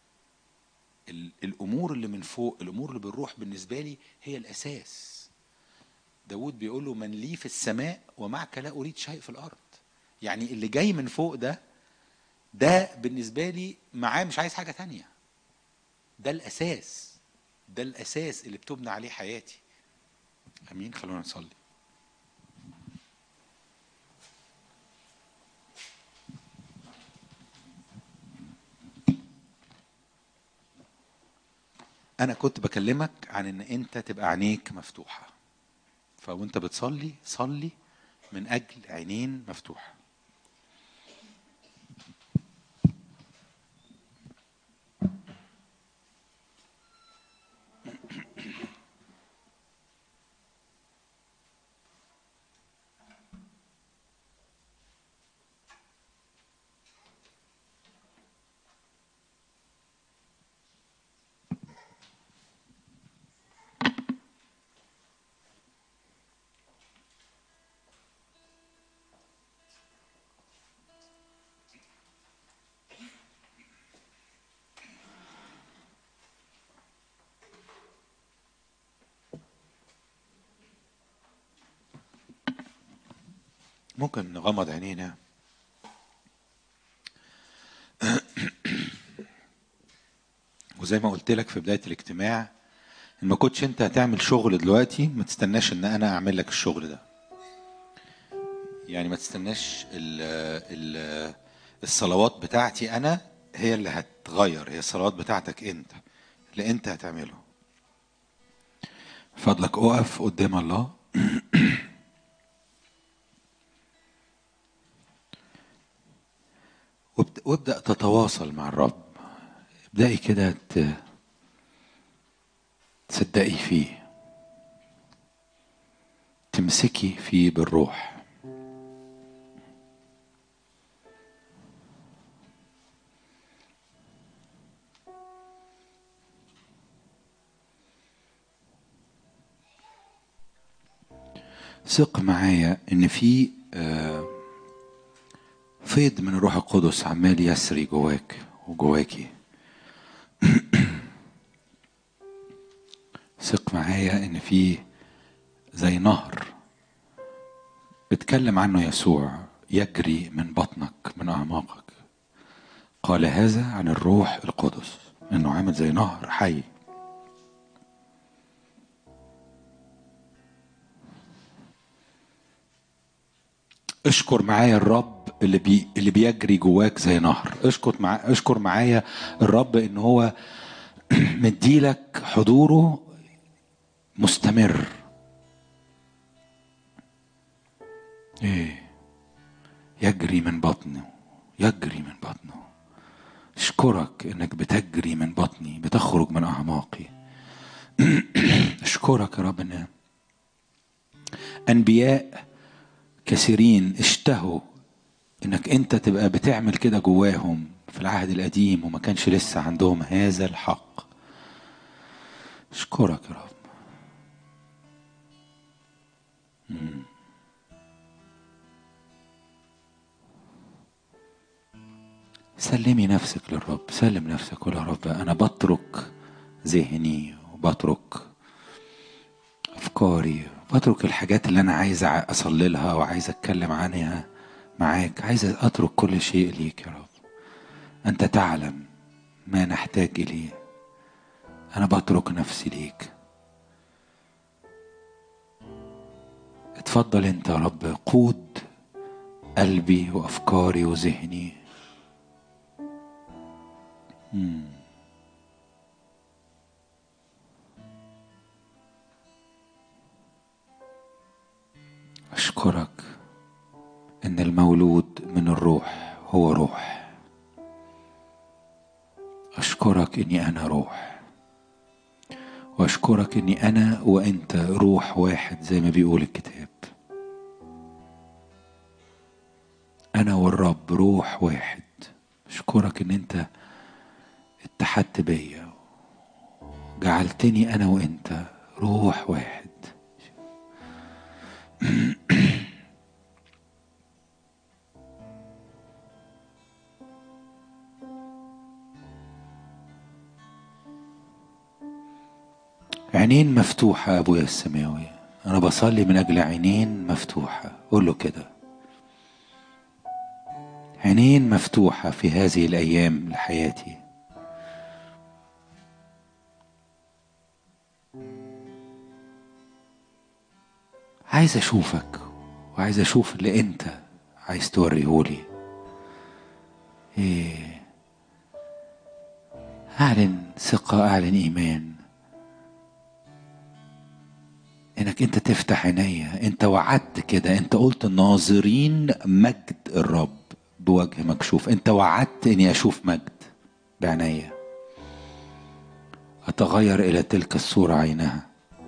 الأمور اللي من فوق، الأمور اللي بالروح بالنسبة لي هي الأساس. داود بيقول له من لي في السماء ومعك لا أريد شيء في الأرض. يعني اللي جاي من فوق ده بالنسبة لي معاه مش عايز حاجة تانية. ده الأساس، ده الأساس اللي بتبنى عليه حياتي. أمين. خلونا نصلي. أنا كنت بكلمك عن إن أنت تبقى عينيك مفتوحة، فوانت بتصلي صلي من أجل عينين مفتوحة. ممكن نغمض عينينا. وزي ما قلت لك في بداية الاجتماع، إن ما كنتش أنت هتعمل شغل دلوقتي ما تستناش إن أنا أعمل لك الشغل ده. يعني ما تستناش الصلوات بتاعتي أنا هي اللي هتغير، هي الصلوات بتاعتك أنت اللي أنت هتعمله. فضلك أقف قدام الله وابدأ تتواصل مع الرب. ابدأي كده تصدقي فيه، تمسكي فيه بالروح. ثق معايا ان في فيض من الروح القدس عمال يسري جواك وجواكي. ثق معايا ان في زي نهر بيتكلم عنه يسوع يجري من بطنك من اعماقك. قال هذا عن الروح القدس انه عامل زي نهر حي. اشكر معايا الرب اللي بيجري جواك زي نهر. اشكر معايا الرب ان هو مديلك حضوره مستمر. ايه، يجري من بطنه، يجري من بطنه. اشكرك انك بتجري من بطني، بتخرج من اعماقي. اشكرك يا رب ان انبياء كثيرين اشتهوا انك انت تبقى بتعمل كده جواهم في العهد القديم وما كانش لسه عندهم هذا الحق. اشكرك يا رب. سلمي نفسك للرب، سلم نفسك. قول يا رب انا بترك ذهني وبترك افكاري، بترك الحاجات اللي انا عايز اصللها وعايز اتكلم عنها معاك. عايز اترك كل شيء ليك يا رب. انت تعلم ما نحتاج اليه. انا بترك نفسي ليك. اتفضل انت يا رب، قود قلبي وافكاري وذهني. أشكرك إن المولود من الروح هو روح. أشكرك إني أنا روح، وأشكرك إني أنا وأنت روح واحد زي ما بيقول الكتاب. أنا والرب روح واحد. أشكرك إن أنت اتحدت بيا، جعلتني أنا وأنت روح واحد. عينين مفتوحة أبويا السماوي، أنا بصلي من أجل عينين مفتوحة. قول له كده، عينين مفتوحة في هذه الأيام لحياتي. عايز أشوفك وعايز أشوف اللي أنت عايز توريهولي. إيه، أعلن ثقة، أعلن إيمان إنك أنت تفتح عينيا. أنت وعدت كده، أنت قلت الناظرين مجد الرب بوجه مكشوف. أنت وعدت إني أشوف مجد بعينيا، أتغير إلى تلك الصورة عينها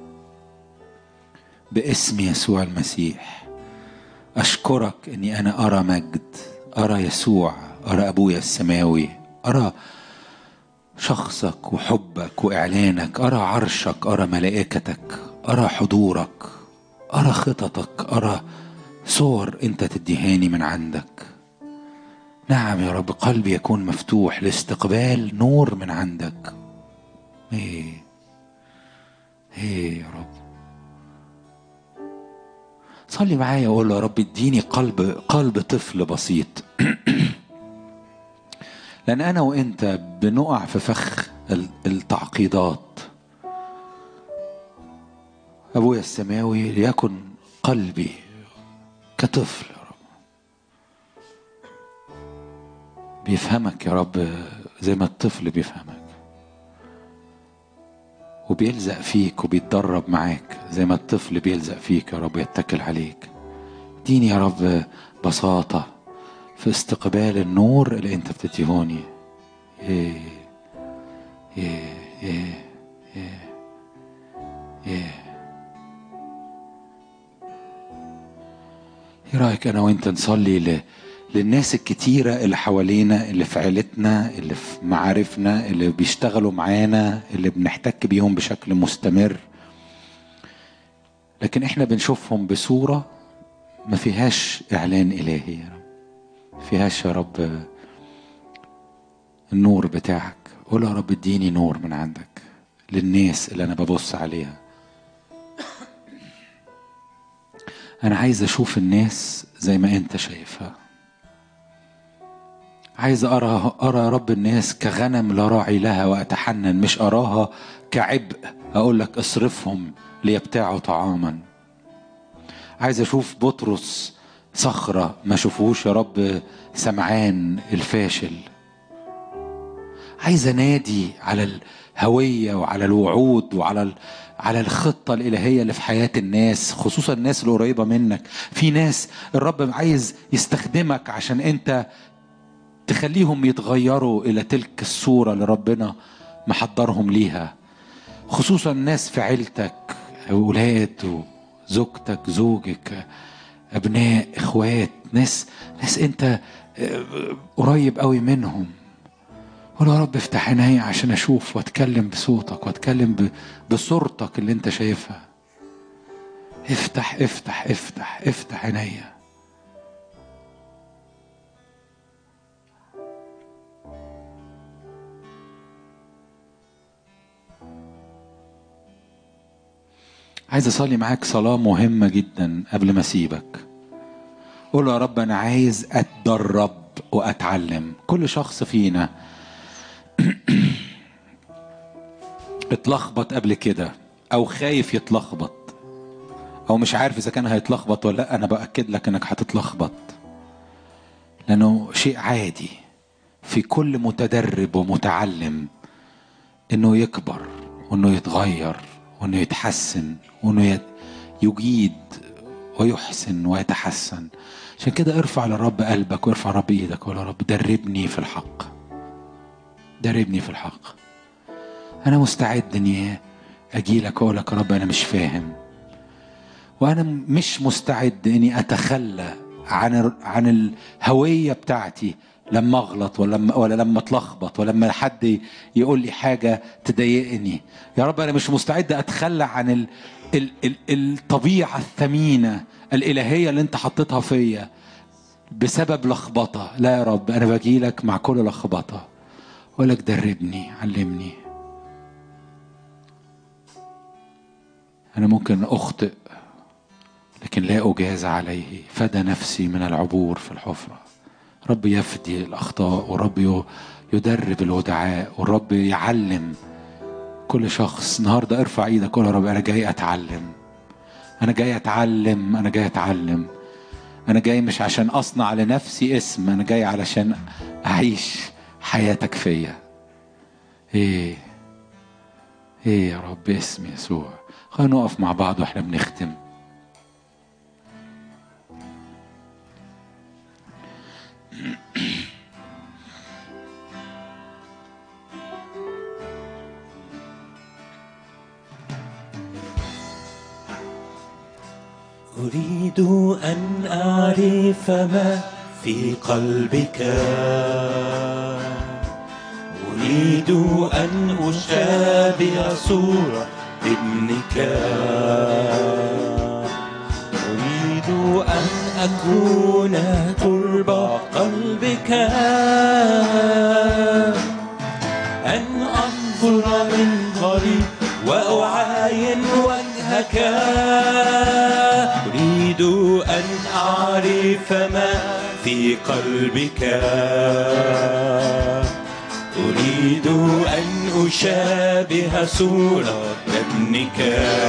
باسم يسوع المسيح. أشكرك إني أنا أرى مجد، أرى يسوع، أرى أبويا السماوي، أرى شخصك وحبك وإعلانك، أرى عرشك، أرى ملائكتك، أرى حضورك، أرى خططك، أرى صور أنت تديهاني من عندك. نعم يا رب، قلبي يكون مفتوح لاستقبال نور من عندك. إيه يا رب، صلي معايا وقول له يا رب اديني قلب طفل بسيط. لأن أنا وإنت بنقع في فخ التعقيدات. أبويا السماوي ليكن قلبي كطفل يا رب، بيفهمك يا رب زي ما الطفل بيفهمك، وبيلزق فيك وبيتدرب معاك زي ما الطفل بيلزق فيك يا رب، يتكل عليك. اديني يا رب بساطة في استقبال النور اللي انت بتديهوني. ايه ايه ايه ايه ايه ايه رأيك انا وانت نصلي للناس الكتيرة اللي حوالينا، اللي في عيلتنا، اللي في معارفنا، اللي بيشتغلوا معانا، اللي بنحتك بيهم بشكل مستمر، لكن احنا بنشوفهم بصورة ما فيهاش اعلان الهي يا رب، ما فيهاش يا رب النور بتاعك. قول يا رب اديني نور من عندك للناس اللي انا ببص عليها. انا عايز اشوف الناس زي ما انت شايفها. عايز ارى يا رب الناس كغنم لا راعي لها واتحنن، مش اراها كعبء اقول لك اصرفهم ليبتاعوا طعاما. عايز اشوف بطرس صخرة، ما شوفوش يا رب سمعان الفاشل. عايز انادي على الهوية وعلى الوعود على الخطة الإلهية اللي في حياة الناس، خصوصا الناس اللي قريبة منك. في ناس الرب عايز يستخدمك عشان انت تخليهم يتغيروا إلى تلك الصورة اللي ربنا محضرهم ليها، خصوصا الناس في عيلتك، أولاد وزوجتك، زوجك، أبناء، إخوات، ناس أنت قريب قوي منهم. قول يا رب افتح عيني عشان أشوف وأتكلم بصوتك وأتكلم بصورتك اللي أنت شايفها. افتح افتح افتح افتح عيني. عايز أصلي معاك صلاة مهمة جدا قبل ما أسيبك. قول يا رب أنا عايز أتدرب وأتعلم. كل شخص فينا اتلخبط قبل كده، أو خايف يتلخبط، أو مش عارف إذا كان هيتلخبط ولا لأ. أنا بأكد لك إنك هتتلخبط، لأنه شيء عادي في كل متدرب ومتعلم إنه يكبر وإنه يتغير وإنه يتحسن وإنه يجيد ويحسن ويتحسن. عشان كده ارفع للرب قلبك وارفع رب ايدك وقول يا رب دربني في الحق، دربني في الحق. انا مستعد اني اجيلك واقول لك يا رب انا مش فاهم، وانا مش مستعد اني اتخلى عن الهوية بتاعتي لما اغلط ولا لما اتلخبط ولا لما حد يقول لي حاجة تضايقني. يا رب انا مش مستعد اتخلى عن الطبيعة الثمينة الالهية اللي انت حطيتها فيا بسبب لخبطة. لا يا رب انا باجيلك مع كل لخبطة ولك دربني علمني. انا ممكن اخطئ لكن لا أجاز عليه، فدى نفسي من العبور في الحفرة. رب يفدي الأخطاء، ورب يدرب الودعاء، والرب يعلم كل شخص. النهاردة ارفع ايدك قول يا رب أنا جاي أتعلم، أنا جاي أتعلم، أنا جاي أتعلم. أنا جاي مش عشان أصنع لنفسي اسم، أنا جاي علشان أعيش حياتك فيا. إيه يا رب اسم يسوع. خلينا نقف مع بعض وإحنا بنختم. أريد أن أعرف ما في قلبك، أريد أن أشابه صورة ابنك، أريد أن أكون قرب قلبك، أن أنظر من قريب وأعاين وجهك. أريد أن أعرف ما في قلبك، أريد أن أشابه صورة ابنك،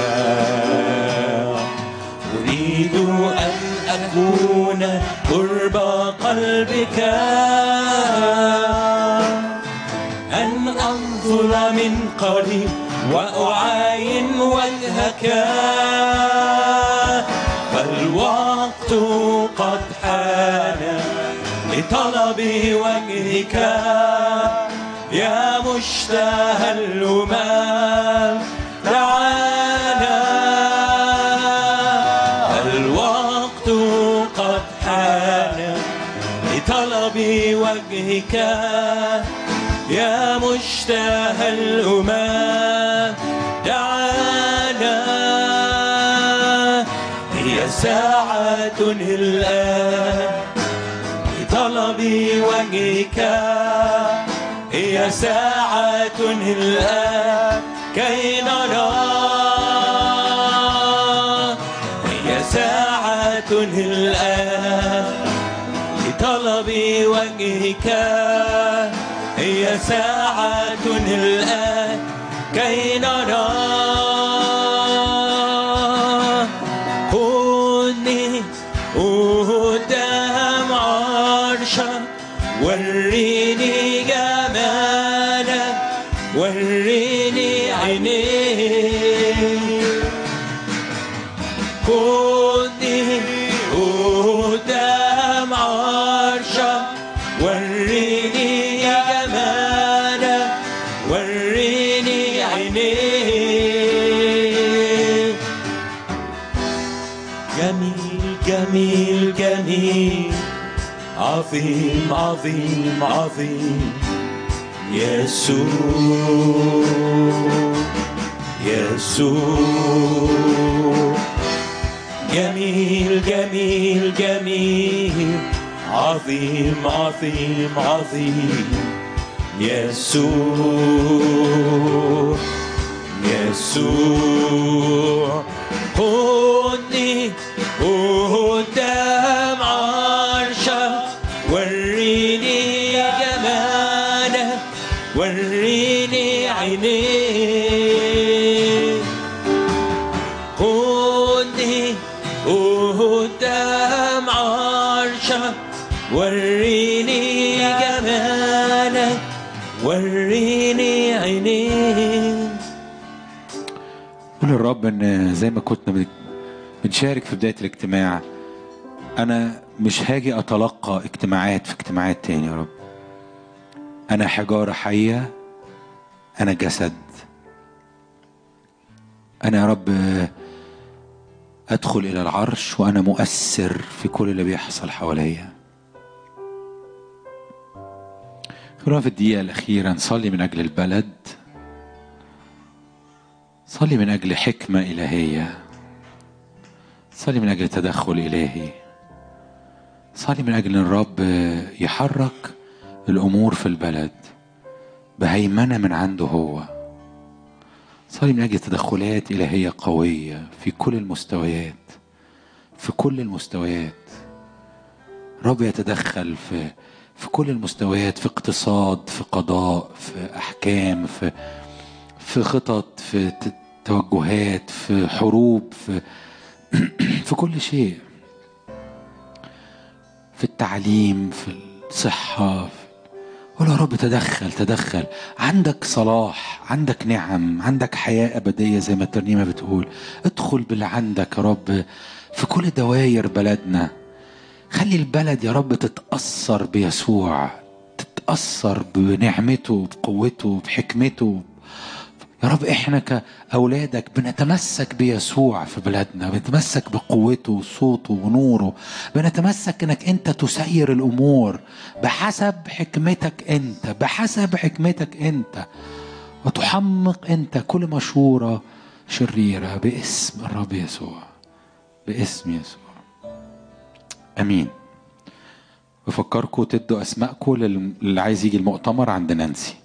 أريد أن أكون قرب قلبك، أن أنظر من قريب وأعاين وجهك. فالوقت قد حان لطلب وجهك يا مشتهى الأمم، تعالى. الوقت قد حان لطلب وجهك يا مشتهى الأمم، تعالى. هي ساعة الآن لطلب وجهك، هي ساعة الآن كي نرى، هي ساعة الآن لطلب وجهك، هي ساعة الآن كي نرى. خذني قدام عرشك، وريني جمالك، وريني عينيك. خذني قدام عرشك، وريني جمالك، وريني عينيك. جميل جميل جميل، عظيم عظيم عظيم، يسوع يسوع. جميل جميل جميل، عظيم عظيم عظيم، يسوع يسوع. خذني قدام عرشك، وريني جمالك، وريني عينيك. خذني قدام عرشك، وريني جمالك، وريني عينيك. قول للرب ان زي ما كنت بنشارك في بداية الاجتماع. أنا مش هاجي أتلقى اجتماعات في اجتماعات تاني يا رب. أنا حجارة حية، أنا جسد. أنا يا رب أدخل إلى العرش وأنا مؤثر في كل اللي بيحصل حواليا. خلونا في الدقيقة الأخيرة نصلي من أجل البلد، صلي من أجل حكمة إلهية، صلي من أجل تدخل إلهي، صلي من أجل الرب يحرك الأمور في البلد بهيمنة من عنده هو. صلي من أجل تدخلات إلهية قوية في كل المستويات، في كل المستويات. رب يتدخل في كل المستويات، في اقتصاد، في قضاء، في أحكام، في خطط، في توجهات، في حروب، في كل شيء، في التعليم، في الصحة. قول يا رب تدخل. عندك صلاح، عندك نعم، عندك حياة أبدية زي ما الترنيمة بتقول. ادخل باللي عندك يا رب في كل دوائر بلدنا. خلي البلد يا رب تتأثر بيسوع، تتأثر بنعمته، بقوته، بحكمته. يا رب احنا كأولادك بنتمسك بيسوع في بلادنا، بنتمسك بقوته وصوته ونوره، بنتمسك انك انت تسير الامور بحسب حكمتك انت، بحسب حكمتك انت، وتحمق انت كل مشورة شريرة باسم الرب يسوع، باسم يسوع. امين. بفكركم تدوا اسماءكم للي عايز يجي المؤتمر عند نانسي.